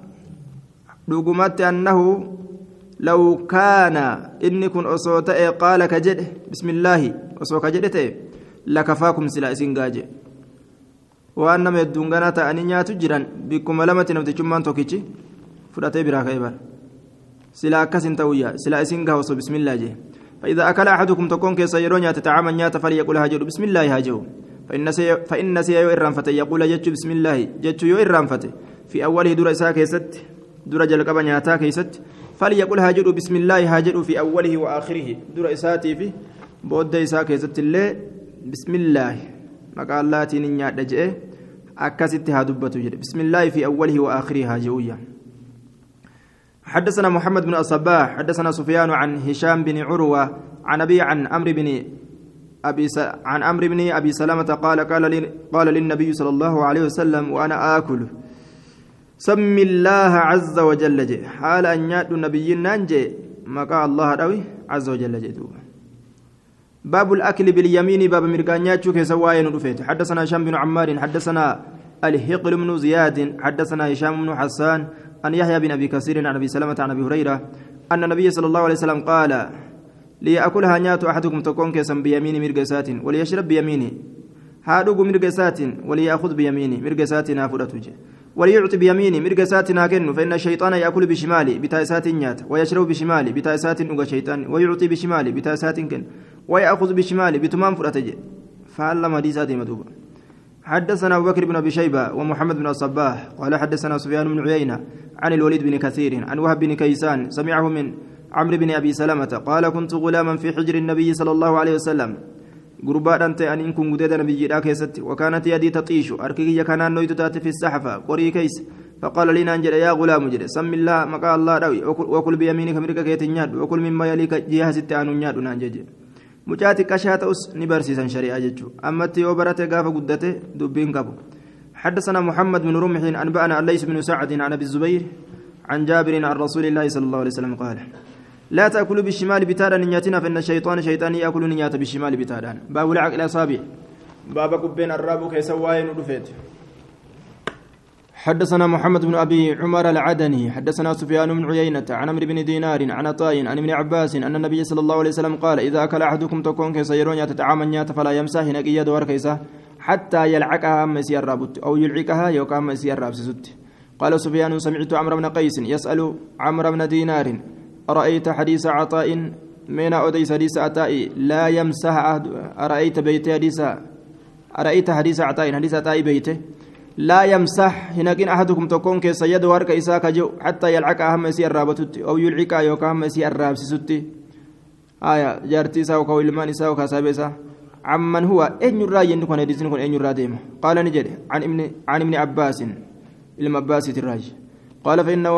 لقمت أنه لو كان إني كن أصوت قال كجد بسم الله أصوت كجد لكفاكم سلا إسنجاج وأنما يدونغانا تأنينيا تجران بكم لمة نفتي شمان توكيتي فرأتي براك إبر سلا كسن تويا سلا إسنجا وصو بسم الله جي فإذا أكل أحدكم تكون كيسيرون تتعامل نيات فليقول هاجر بسم الله هاجو فإن سيا يؤرن فتى يقول جتش بسم الله جتش يؤرن فتى في أوله دور إساء كيست دور جلقب نياتا كيست فليقول هاجر بسم الله هاجر في أوله وآخره دور إساتي في بود إساء كيست الله بسم الله مقال الله تنيا دجئ أكست هادبة بسم الله في أوله وآخره هاجويا حدثنا محمد بن الصباح حدثنا سفيان عن هشام بن عروة عن أبي عن عمرو بن أبي سلمة قال للنبي صلى الله عليه وسلم وأنا آكل سم الله عز وجل جي حال أن يأتوا النبي نانجي مقا الله روي عز وجل جي باب الأكل باليمين باب مرقانيات شوكي سواين رفيت حدثنا هشام بن عمار حدثنا الهقل بن زياد حدثنا هشام بن حسان أن يحيى بن أبي كثير عن أبي سلمة عن أبي هريرة أن النبي صلى الله عليه وسلم قال ليأكلها نيات أحدكم تكون كيسا بيمين مرقسات وليشرب بيمينه هادوغ مرقسات وليأخذ بيمينه مرقسات نافرة وليعطي بيمينه مرقسات ناكن فإن الشيطان يأكل بشماله بتايسات نيات ويشرب بشماله بتايسات نوغا شيطان ويعطي بشماله بتايسات كن ويأخذ بشماله بتمام فرأتج فعلم حديثات مدوبة حدثنا أبو بكر بن أبي شيبة ومحمد بن الصباح قال حدثنا سفيان بن عيينة عن الوليد بن كثير عن وهب بن كيسان سمعه من عمرو بن أبي سلمة قال كنت غلاما في حجر النبي صلى الله عليه وسلم قربان أنت أن إن كنت قديدا نبي كيست وكانت يدي تطيش أركي كان نويت تاتي في السحفة قري كيس فقال لنا أنجل يا غلام جل سم الله مقال الله روي وكل بيمينك مريك كيت نياد وكل مما يليك جهة ستة أن نياد نانجج مجاتي كشات أس نبرسيسا شريعة جتشو أما تيو برته قاف قدته دبين قبو حدثنا محمد بن رمح أنبأنا الليث بن سعد عن أبي الزبير عن جابر عن رسول الله صلى الله عليه وسلم قال لا تأكلوا بالشمال بتادا نياتنا فإن الشيطان يأكل نيات بالشمال بتادا باب العقل الأصابع باب كبين الراب كيسواين ودفيت حدثنا محمد بن أبي عمر العدني حدثنا سفيان بن عيينة عن عمرو بن دينار عن عطاء عن ابن عباس أن النبي صلى الله عليه وسلم قال إذا أكل أحدكم تكون كيسيرون يتطعم فلا يمسح نقيا دور كيسه حتى يلعقها مسير رابط أو يلعقها يوكام مسير رابط. قال سفيان سمعت عمرو بن قيس يسأل عمرو بن دينار أرأيت حديث عطاء من أوديس حديث عطاء لا يمسح أرأيت بيت حديث أرأيت حديث عطاء حديث عطاء بيته لا يمسح هناك أحدكم تكون كيسيد ورك إساك جو حتى يلعق أهم مسير رابطت أو يلعق يوكام مسير رابسست آية جارتي ساو كويلمان ساو كاسابيسا عمن هو أين يرى يندكون حديث نكون أين يرى ديما قال نجد عن ابن عباس المباس الراج قال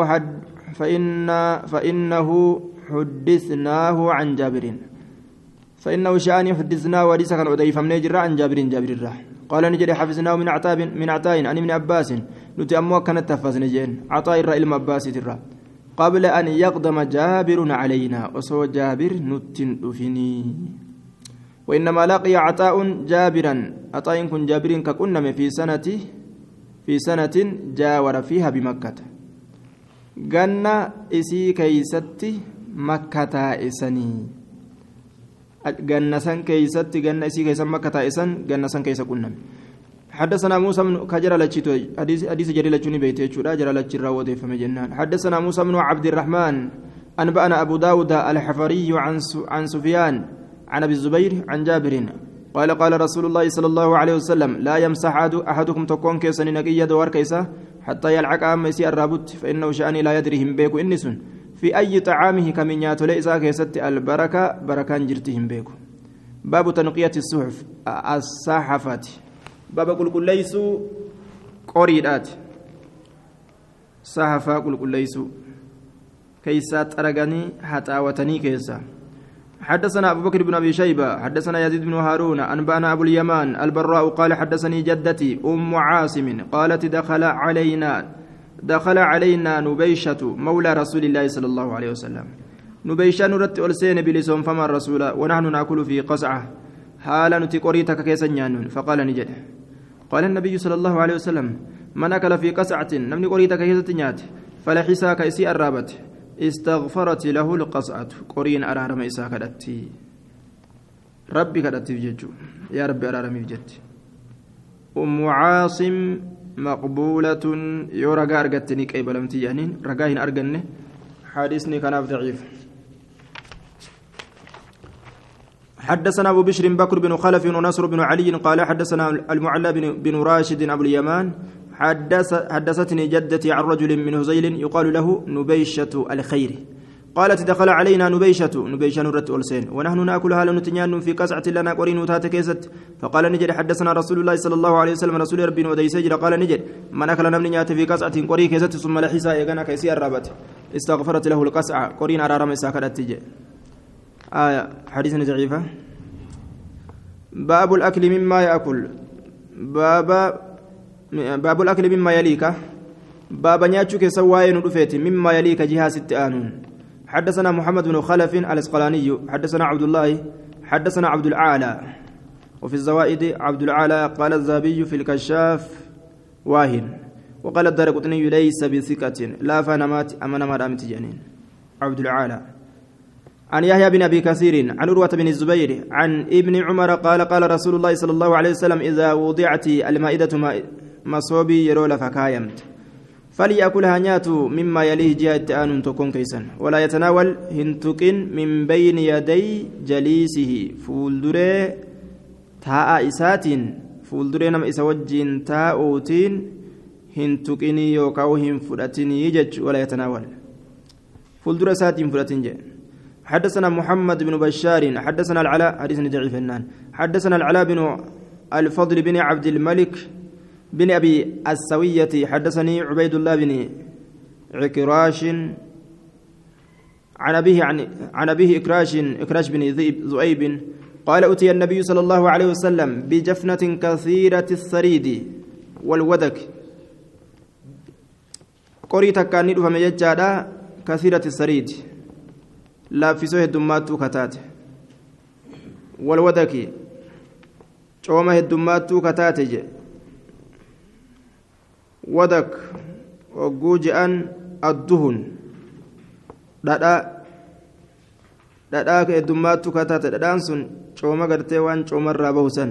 فإنه حدثناه عن جابر فإنه شأن حدثناه وليس كان أضيف من يجرى عن جابر الراه قال نجد حفظناه من عطاء عن ابن عباس نتأموا كانت تفاز نجين عطاء الرأي المباس الراه قبل أن يقدم جابر علينا وصو جابر نتنفني وإنما لقي عطاء جابرا عطاء كن جابر ككنم في سنة جاور فيها بمكة جنة إسي كيستي مكة إسني جنة سن كيستي جنة إسي كيس مكة إسن جنة سن كيس كنم حدثنا موسى بن كجر لتشيتو حديث جري لتشوني بيته شورا جرى لتشرا ودي فمجنان حدثنا موسى بن عبد الرحمن أنبأنا أبو داود الحفري عن سفيان عن أبي الزبير عن جابر قال رسول الله صلى الله عليه وسلم لا يمسح أحدكم تكون كيسا نقيا دوار كيسا حتى يلعق أم يسي الرابط فإنه شأني لا يدريهم بيكو إنسون في أي طعامه كمنيات ليسا كيست البركة بركان جرتهم بيكو باب تنقية الصحف الصحفات باب قل ليسوا قريدات صحفا قل ليسوا كيسات أرغني حتى وتني كيسا حدثنا أبو بكر بن أبي شيبة حدثنا يزيد بن هارون أنبأنا أبو اليمان البراء قال حدثني جدتي أم عاصم قالت دخل علينا نبيشة مولى رسول الله صلى الله عليه وسلم نبيشة نرت ألسين بلسون فما الرسول ونحن نأكل في قصعة حالا نتقريتك كيسا نيانون فقال نجد قال النبي صلى الله عليه وسلم من أكل في قصعة نمني قريتك كيسا نيات فلحسا كيسي الرابط استغفرت له القصعة قرين أرارم إسا كدتي ربي كدتي بججو يا ربي أرارم بجد أم عاصم مقبولة يورغا أرغتني كي بلمتي يعني رغاهن أرغني حديثني كان ضعيف حدثنا أبو بشر بكر بن خلف ونصر بن علي قال حدثنا المعلى بن راشد أبو اليمان حدثتني جدتي عن رجل من هزيل يقال له نبيشة الخير قالت دخل علينا نبيشة نرت ألسين ونحن نأكلها لنتنيان في قصعة لنا قرين وتات كيست فقال نجد حدثنا رسول الله صلى الله عليه وسلم رسول ربي ودي سجل قال نجد من أكل نمنيات في قصعة قرين كيست ثم لحسا يغنى كيسي الرابط استغفرت له القصعة قرين أرارم إساكدت تجي آية حديث ضعيفة باب الأكل مما يأكل باب الأكل مما يليك باب نياتشوك سواي ندفيت مما يليك جهة ست آنون حدثنا محمد بن خلف الأسقلاني حدثنا عبد الله حدثنا عبد العالى وفي الزوائد عبد العالى قال الذهبي في الكشاف واهن وقال الدارقطني ليس بثقة لا فنمات أمن مرامت جنين عبد العالى عن يحيى بن أبي كثير عن عروة بن الزبير عن ابن عمر قال رسول الله صلى الله عليه وسلم إذا وضعت المائدة مصوبي يرول فكايمت فليأكلها نياتو مما يليه جهة آن تكون كيسا ولا يتناول هنتكن من بين يدي جليسه فولدري تاء إسات فولدري نم إسوجين تاءوتين هنتكني يوكاو هنفرتني يجج ولا يتناول فولدري ساتين فرتين جي حدثنا محمد بن بشار حدثنا العلاء حديث ضعيف النان حدثنا العلاء بن الفضل بن عبد الملك بن أبي السوية حدثني عبيد الله بن عكراش عن أبيه إكراش بن ذؤيب قال أتي النبي صلى الله عليه وسلم بجفنة كثيرة الثريد والودك قريتك كان ندفع مججادا كثيرة الثريد لا في سوء الدمات كتات والودك شومه الدمات كتات ودك وجوجا الدهن dhadhaa ka heddummaattu kataate dhadhaan sun cooma gartee waan coomarraa bahusan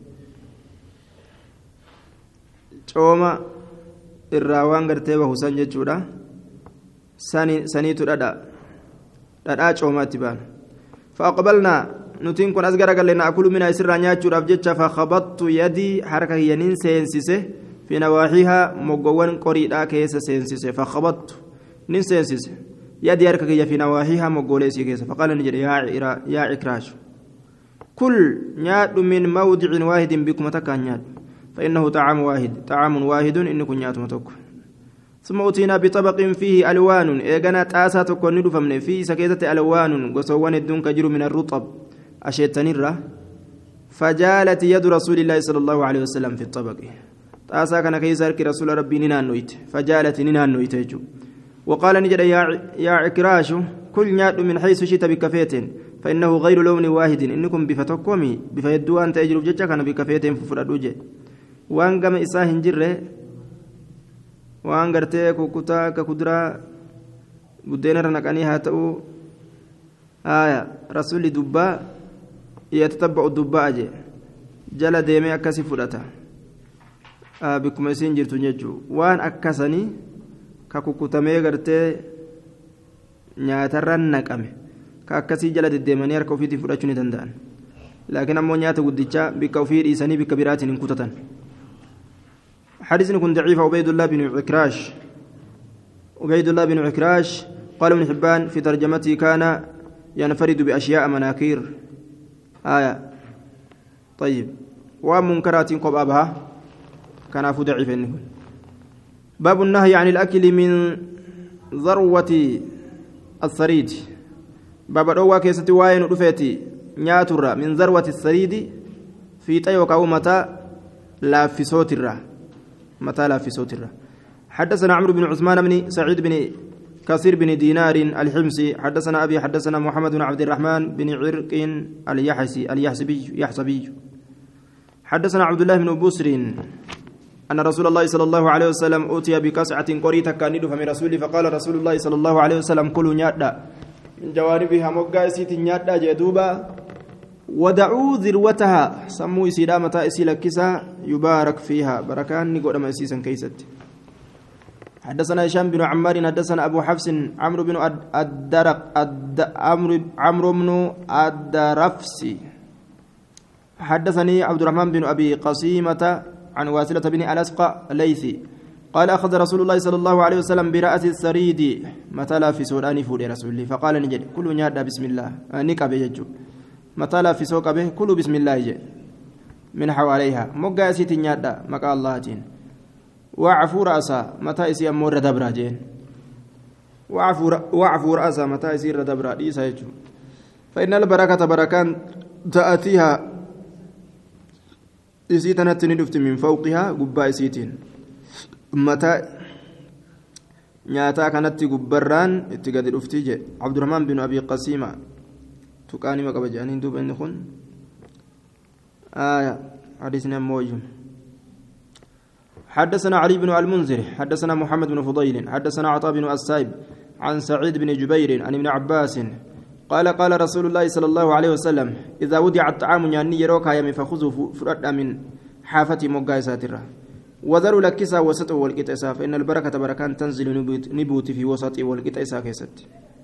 cooma irraa waan gartee bahusan jechuudha saniitu dhadhaa coomaatti baan fa'aqbalnaa nutiin kun as garagalle na'akulu mina isirraa nyaachuudhaaf jecha fakhabattu yadii harka hiyyaniin seensise fi nawaaxihaa moggowwan qoriidhaa keessa seensise fakhabattu nin seensise يدي أركك في نواحيها مقوليسي كيسا فقال نجد يا عكراش كل نياد من موضع واحد بكم تكا نياد فإنه طعام واحد إنكم نياد متوك ثم أتينا بطبق فيه ألوان إيغانا تاسا تكون ندو فمن فيه سكيتة ألوان وسوان الدون كجر من الرطب أشيتني الرّ فجالت يد رسول الله صلى الله عليه وسلم في الطبق تاسا كان كيسارك رسول ربي نينان نويت فجالت نينان نويت يجو وقال نجد يا عكراش كل نياد من حيث شئت بكفيت فإنه غير لون واحد إنكم بفتكمي بفيدوا أن تأجروا جتك أنا بكفيت ففردوجي وأن قام إساهن جره وأن قرتي كوكوتا ككدرا بدين رنكاني هاتو رسول دبا يتتبع الدبا أجي جل ديمي أكسي فرتا بكم يسين جرتو نجو وأن أكسني kakukutamee gartee nyaatarraan naqame ka akkasii jala deddeemanii harka ofiitiin fudhachuu ni danda'an laakiin ammoo nyaata guddichaa bikka ofii dhiisanii bikka biraatiin hin kutatan حديث كن ضعيف عبيد الله بن عكراش قال ابن حبان في ترجمته كان ينفرد بأشياء مناكير طيب ومنكرات قبابها كان أفو ضعيف إنه باب النهي عن الأكل من ذروة الثريد باب الأوى كيستي واين رفيتي نياتر من ذروة الثريد في تيوك أو متى لا في صوت الرا متى لا في صوت الرا حدثنا عمرو بن عثمان بن سعيد بن كثير بن دينار الحمصي حدثنا أبي حدثنا محمد بن عبد الرحمن بن عرق اليحسبي حدثنا عبد الله بن بسر أن رسول الله صلى الله عليه وسلم أوتي بكسعة قريتة كان ندف من رسوله فقال رسول الله صلى الله عليه وسلم كلوا نيادا من جوانبها مقاسيت نيادا جدوبا ودعوا ذروتها سموا سلامة إسيل كسا يبارك فيها بركان نقول ما إسيسا كيست حدثنا هشام بن عمار حدثنا أبو حفص عمرو بن عمرو بن الدرفسي حدثني عبد الرحمن بن أبي قصيمة عن واسلة بن الأسقى الليثي قال أخذ رسول الله صلى الله عليه وسلم برأس السريد متى لا في سوراني فود رسول فقال نجد كل نيادا بسم الله نكا بيجو متى لا في سوق به كل بسم الله جي من حواليها مقاسيت نيادا مقا الله جين وعفو رأسا متى يسي أمور دبرا جين وعفو رأسا متى يسير دبرا ديسا يجو فإن البركة بركان تأتيها إسيتنا تندفت من فوقها قبا إسيتين متى نياتا كانت قبران اتقاد الأفتيجة عبد الرحمن بن أبي قسيمة تقاني مقبا جانين دوب إنخون حديثنا موجم حدثنا علي بن المنذر حدثنا محمد بن فضيل حدثنا عطاء بن السائب عن سعيد بن جبير عن ابن عباس قال رسول الله صلى الله عليه وسلم إذا وضع الطعام يعني يروك يمي فخذوا فرد من حافة مقايساتها وذروا لكسا وسطه والقطيسة فإن البركة بركان تنزل نبوت في وسطه والقطيسة كيست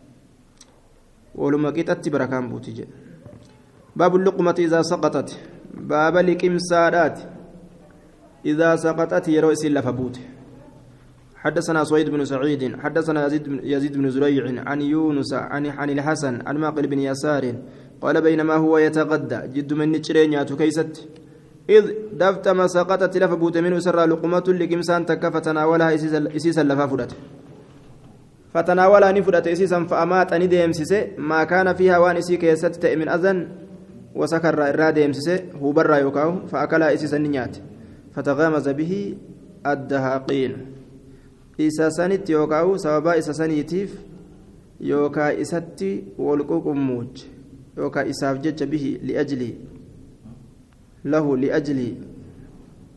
ولما قطت بركان بوتج باب اللقمة إذا سقطت باب الكمسارات إذا سقطت يروس لفبوت حدثنا سويد بن سعيد حدثنا يزيد بن زريع عن يونس عن الحسن عن ماقل بن يسار قال بينما هو يتغدى جد من نشرين كيست إذ دفت ما سقطت لفبوت منه سر لقمة لكمسان تك فتناولها إسيسا لفافدت فتناولها نفدت إسيسا فأمات أن ديمسس ما كان فيها وان إسي كيست من أذن وسكر إراد ديمسس هو برا يوكاو فأكلها إسيسا نيات فتغامز به الدهاقين isa sanitti yookaan sababa isa saniitiif yookaan isatti wal quqummuuj yookaan isaaf jecha bihi li'ajli lahu li'ajli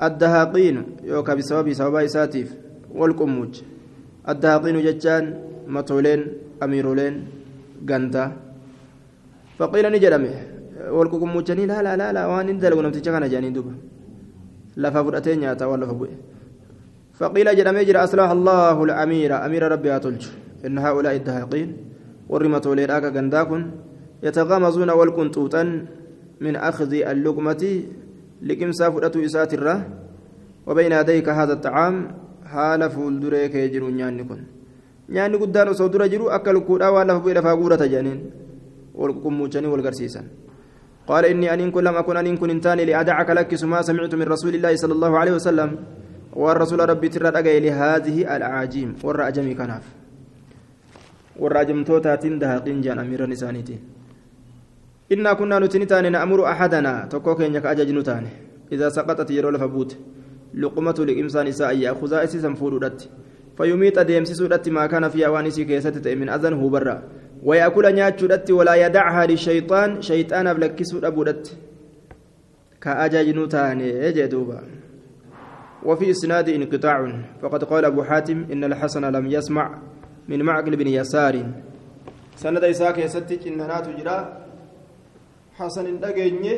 الدهاقين يوكا بسبب إساتيف والقموج الدهاقين جتان مطولين أميرولين غنتا فقيل نجرمه والقموج لا لا لا لا وان اندل ونمتجا كان جاني دوبا لا فبرتين ياتا ولا فبوي فقيل جرمه جرى أصلح الله الأمير أمير ربي أتلج إن هؤلاء الدهاقين ورمطولين آكا غنداكن يتغامزون والقنطوطا من أخذ اللقمة لكم سافرة إسات الره وبين يديك هذا الطعام حال فولدريك يجرو نيانكن نياني قدان صدر جرو أكل كودا ولا فبيل فاغورة جانين والقموجاني والغرسيسا قال إني أن كن لم أكن أن كن انتاني لأدعك لك ما سمعت من رسول الله صلى الله عليه وسلم والرسول ربي ترى لهذه الأعاجيم والرأجمي كناف والرأجم توتاتين دهاقين جان أمير نسانيتي إنا كنا نتنتان نأمر أحدنا تكوك إنك أجج نتان إذا سقطت يرول فبوت لقمة لإمسان إساء يأخذ أسيسا فورودت فيميت أديم سيسودت ما كان في أوانسي كيستت من أذن هو برا ويأكل نياتشودت ولا يدعها للشيطان شيطان بلكسود أبودت كأجج نتان يجدوبا وفي إسناد انقطاع فقد قال أبو حاتم إن الحسن لم يسمع من معقل بن يسار سند إساك يستج إننا تجرى حسن دغني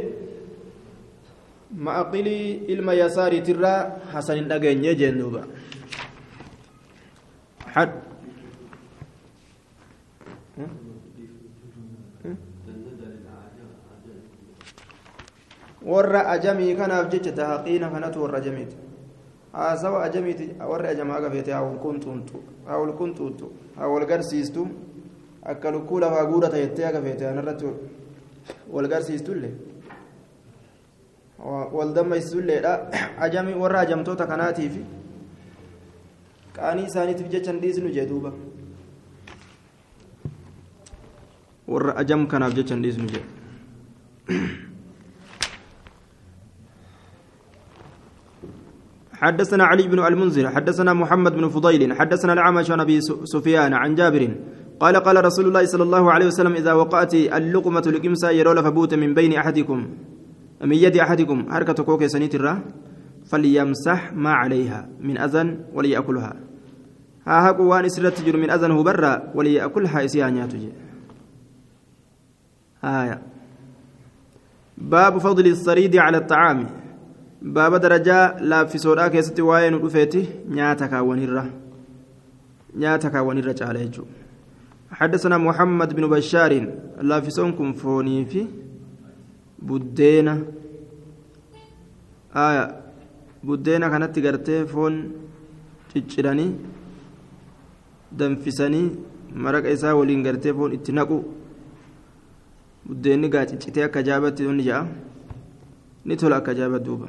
معقلي علم يساري ترى حسن دغني جندوبا حد ورا أجمي كان أفجج تحقينا كانت ورا جميت سوى أجميت ورا أجمع قفيت أو الكنتونت أو القرسيستو أكلوا كولا فاقورة يتيا قفيت أنا رتو والقرسيستو اللي والدم يسولي لا أجمي ورا أجمتوتا كاناتي في كاني ساني تفجج نديس نجدوبا ورا أجم كان أفجج نديس نجد حدثنا علي بن المنذر حدثنا محمد بن فضيل حدثنا الأعمش عن أبي سفيان عن جابر قال قال رسول الله صلى الله عليه وسلم إذا وقعت اللقمة لكمسا يرول فبوت من بين أحدكم من يد أحدكم حركة كوك سنيت الرا فليمسح ما عليها من أذن وليأكلها ها هكوان إسرت تجر من أذنه برا وليأكلها إسيانيات آية باب فضل الصريد على الطعام باب درجة لا في سودا كيستي واين ودفيتي نياتك ونرة على جو حدثنا محمد بن بشار لا في سونكم فوني في بدينا بدينا كانت غرتي فون تشيراني دنفساني مرق إسا ولين غرتي فون اتنقو بديني غاتي تشيتي كجابت ونجا نتولا كجابت دوبا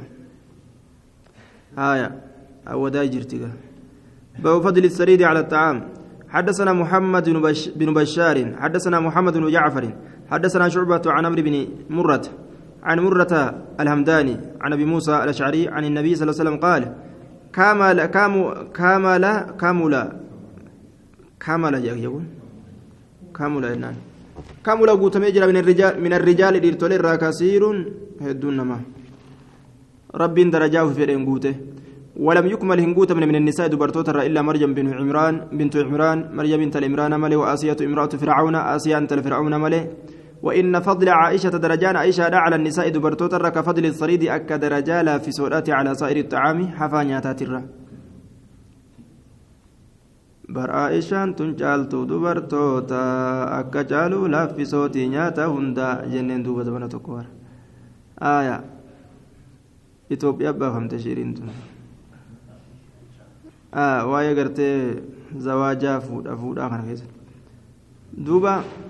أو دايجرتيغا باب فضل السريد على الطعام حدثنا محمد بن بشار حدثنا محمد بن جعفر حدثنا شعبة عن عمرو بن مرة عن مرة الهمداني عن أبي موسى الأشعري عن النبي صلى الله عليه وسلم قال كامل قوت ميجرا من الرجال ديرتولر كثير هدون ما رب درجاه في الانقوته ولم يكمل هنقوت من النساء دبرتوتر إلا مريم بنت عمران مريم بنت الإمران ملي وآسية امرأة فرعون آسية أنت الفرعون ملي وإن فضل عائشة درجان عائشة على النساء دبرتوتر كفضل الصريد أك درجالا في سورات على سائر الطعام حفانياتات الره بر عائشة تنجالتو دبرتوتا أك جالو لا في صوتي نياتا هندا جنين دوبا دبنا تكوار إثيوبيا بفهم تشيرين waa'ee gartee zawaajaa fuudhaa kana keessa duuba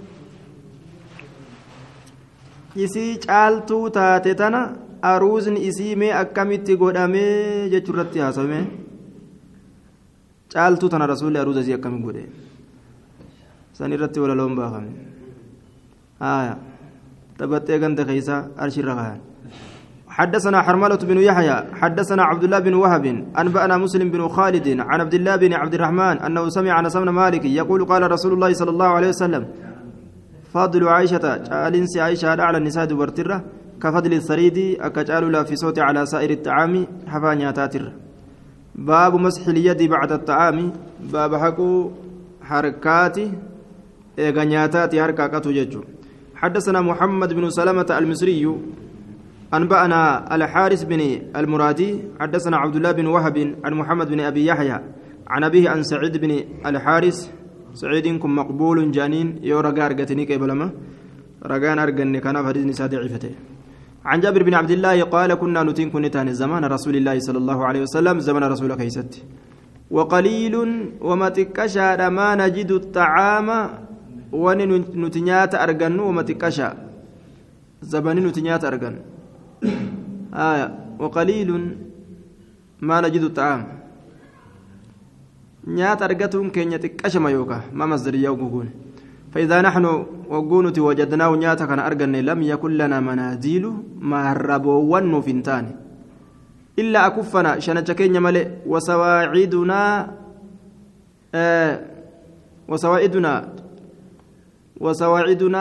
isii caaltuu taate tana aruusni isii mee akkamitti godhamee jechuurratti haasawame caaltuu tana rasuulli aruusa isii akkamitti godhe san irratti walaloon baafame taphattee ganda keessa arshirra kaa'an حدثنا حرملة بن يحيى حدثنا عبد الله بن وهب أنبأنا مسلم بن خالد عن عبد الله بن عبد الرحمن أنه سمع أنس بن مالك يقول قال رسول الله صلى الله عليه وسلم فاضل عائشة جالنس عائشة على النساء دبرترة كفضل الثريد أكجال لا في صوت على سائر الطعام حفانيا تاتر باب مسح اليد بعد الطعام باب حقو حركاتي إيغانياتاتي حركاكاتو ججو حدثنا محمد بن سلمة المصري أنبأنا الحارث بن المرادي حدثنا عبد الله بن وهب عن محمد بن أبي يحيى عن أبيه عن سعيد بن الحارث سعيد كن مقبول جانين يورا غارغتني قبلما رغان أرغن كان حديث نساء ضعيفته عن جابر بن عبد الله قال كنا نتين كنتان زمان رسول الله صلى الله عليه وسلم زمن رسول كيست وقليل وما تكشى ما نجد الطعام ونتنيات أرغن وما تكشى زبان نتنيات أرغن وقليل ما نجد الطعام نيات أرغتهم كي يتكشم يوكا ما مصدر يوكوكون فإذا نحن وقونت وجدناه نياتا كان أرغن لم يكن لنا منازل ما هربوا ونو فنتان إلا أكفنا شنجكين ملئ وسواعدنا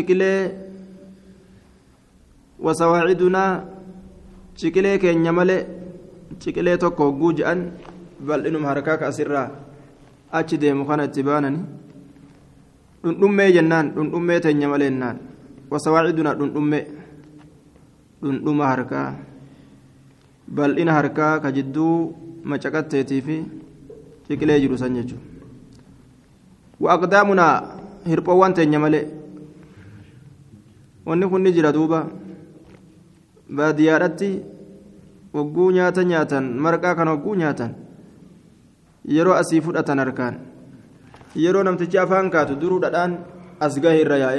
تشكلي كين ملئ تشكلي توكو جوجان بل إنهم حركاك أسرا أجدي مخانة تبانني dhundhummee jennaan dhundhummee teenya malee jennaan wasawaaciduna dhundhuma harkaa bal'ina harkaa ka jidduu macaqatteetii fi ciqilee jiru san jechuudha waaqdaamunaa hirphoowwan teenya malee wanni kun ni jira duuba baadiyyaadhatti wagguu nyaata nyaatan marqaa kan wagguu nyaatan yeroo asii fudhatan harkaan yeroo namtichi afaan kaatu duruudhaan as gahee irra yaa'e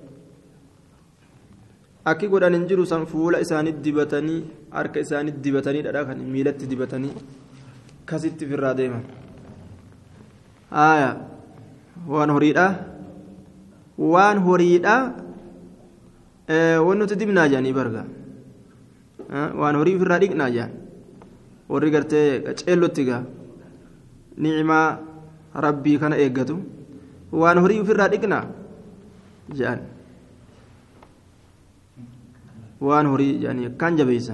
akki godhan hin jiru san fuula isaanii dibatanii harka isaanii dibatanii dhadhaa kan miilatti dibatanii kasitti firraa deeman waan horiidha waan nuti dibnaa jedhanii barga waan horii firraa dhiqnaa jedhan warri gartee ceellotti gaa ni'imaa rabbii kana eeggatu waan horii ofirraa dhiqnaa jedhan waan horii jedhanii akkaan jabeeysan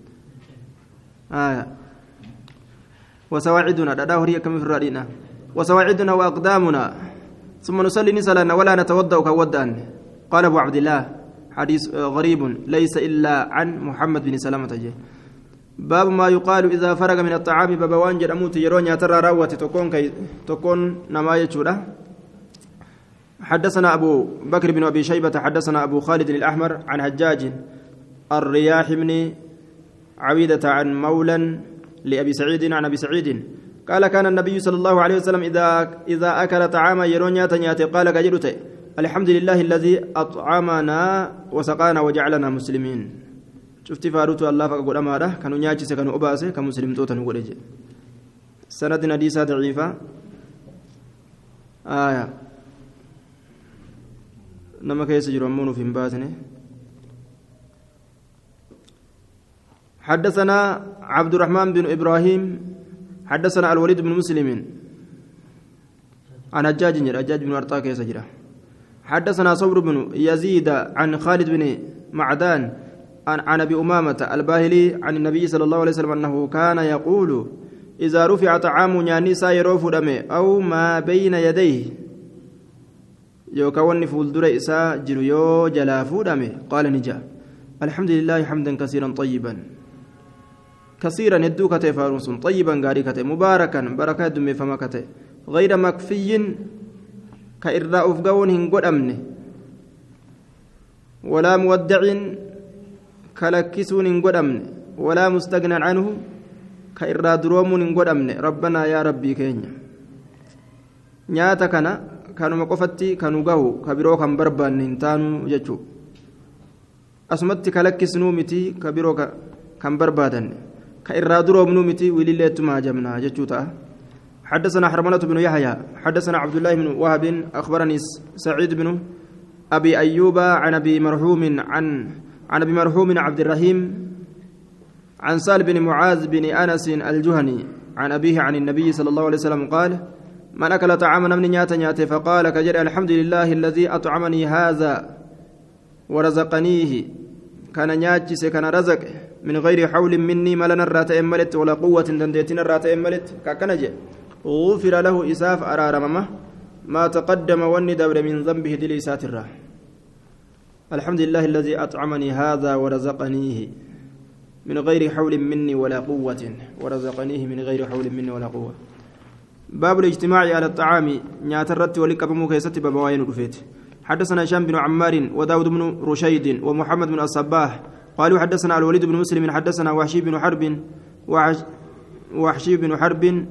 wasawaaciduna dhadhaa horii akkam ofirraa dhiqna wasawaaciduna waaqdaamuna ثم نصلي نسلا ولا نتوضأ كودأ قال أبو عبد الله حديث غريب ليس إلا عن محمد بن سلامة جه باب ما يقال إذا فرغ من الطعام بابوان جرموت يرون ترى راوة تكون نما يجوره حدثنا أبو بكر بن أبي شيبة حدثنا أبو خالد الأحمر عن حجاج الرياح بن عبيدة عن مولى لأبي سعيد عن أبي سعيد قال كان النبي صلى الله عليه وسلم إذا أكل طعاما يرون ياتي قال كجرته الحمد لله الذي أطعمنا وسقانا وجعلنا مسلمين شفت فاروت الله فقول أماره كانوا نياجس كانوا أباسه كمسلم توتا نقول إجي سندنا ديسا ضعيفة نما كيس يجرمون في مباتنه حدثنا عبد الرحمن بن إبراهيم حدثنا الوليد بن مسلم عن حجاج بن أرطاك يسجره حدثنا صبر بن يزيد عن خالد بن معدان عن أبي أمامة الباهلي عن النبي صلى الله عليه وسلم أنه كان يقول إذا رفع طعام نيانيسا يروف دمي أو ما بين يديه يوكاوني فولدر إسا جليو جلافو دمي قال نجا الحمد لله حمدا كثيرا طيبا كثيرا يدو كتي فارس طيبا غاري كتي مباركا بركة دمي فما كتي غير مكفي كإرداء فقون هنقود أمني ولا مودع كلكسون هنقود أمني ولا مستغنى عنه كإرداء دروم هنقود أمني ربنا يا ربي كينيا نياتا كانوا مقفتي كانوا قهو كبيرو كان بربان ننتانو جتشو أسمت كلكسنو متي كبيرو كان بربادن كإرداء دروم نمتي ولله ما جمنا جتشو تا حدثنا حرملة بن يحيى حدثنا عبد الله بن وهب أخبرني سعيد بن أبي أيوب عن أبي مرحوم عن أبي مرحوم عبد الرحيم عن سال بن معاذ بن أنس الجهني عن أبيه عن النبي صلى الله عليه وسلم قال من أكل طعاما من نيات فقال كجر الحمد لله الذي أطعمني هذا ورزقنيه كان نياتشس كان رزق من غير حول مني ملنا الرات ملت ولا قوة دنديتنا الرات ملت ككنج غفر له إساف أرارممه ما تقدم والندبر من ذنبه دليسات الراه الحمد لله الذي أطعمني هذا ورزقنيه من غير حول مني ولا قوة ورزقنيه من غير حول مني ولا قوة باب الاجتماع على الطعام نياترت ولك بموك يستي بابوين رفيت حدثنا هشام بن عمار وداود بن رشيد ومحمد بن الصباح قالوا حدثنا الوليد بن مسلم حدثنا وحشي بن حرب وحشي بن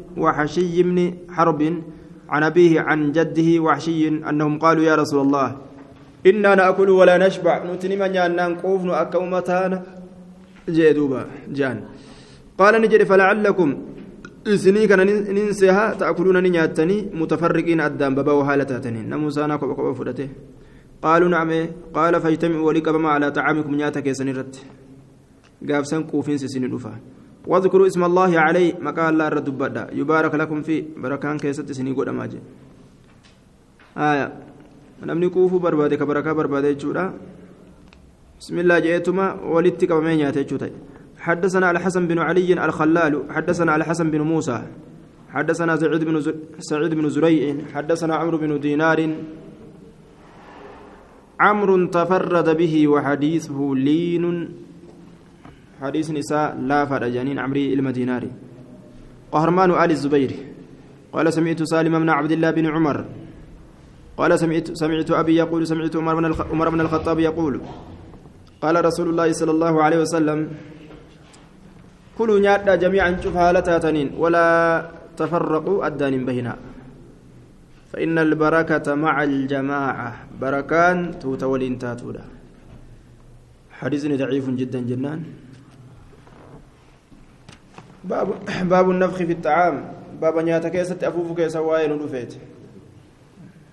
حرب عن أبيه عن جده وحشي أنهم قالوا يا رسول الله إنا نأكل ولا نشبع نتني من ننقوف نأكومتان جيدوبا جان قال نجري فلعلكم إسني كان ننسيها تأكلون نياتني متفرقين أدام بابا وهالتاتني نموسانا كوكو فرته قالوا نعم قال فاجتمعوا ولك بما على طعامكم نياتك سنرت قافسن كوفين سنين دفا واذكروا اسم الله عليه مقال الله رد بدا يبارك لكم فيه بركان كيست سني قد ماجي namni kuufuu barbaade ka barakaa barbaade jechuudha bismillah jeetuma walitti qabamee nyaate jechuu ta'e حدثنا الحسن بن علي الخلال حدثنا الحسن بن موسى حدثنا سعيد بن زريع حدثنا عمرو بن دينار عمرو تفرد به وحديثه لين حديث نساء لا فرجانين عمري المديناري قهرمان آل الزبير قال سمعت سالم بن عبد الله بن عمر قال سمعت أبي يقول سمعت عمر بن الخطاب يقول قال رسول الله صلى الله عليه وسلم كلوا نيادا جميعا شوف هالتاتنين ولا تفرقوا أدان بهنا فإن البركة مع الجماعة بركان توتولين تاتودا حديث ضعيف جدا جنان باب النفخ في الطعام باب نياتا كيست أفوف كيسا واين ودفيت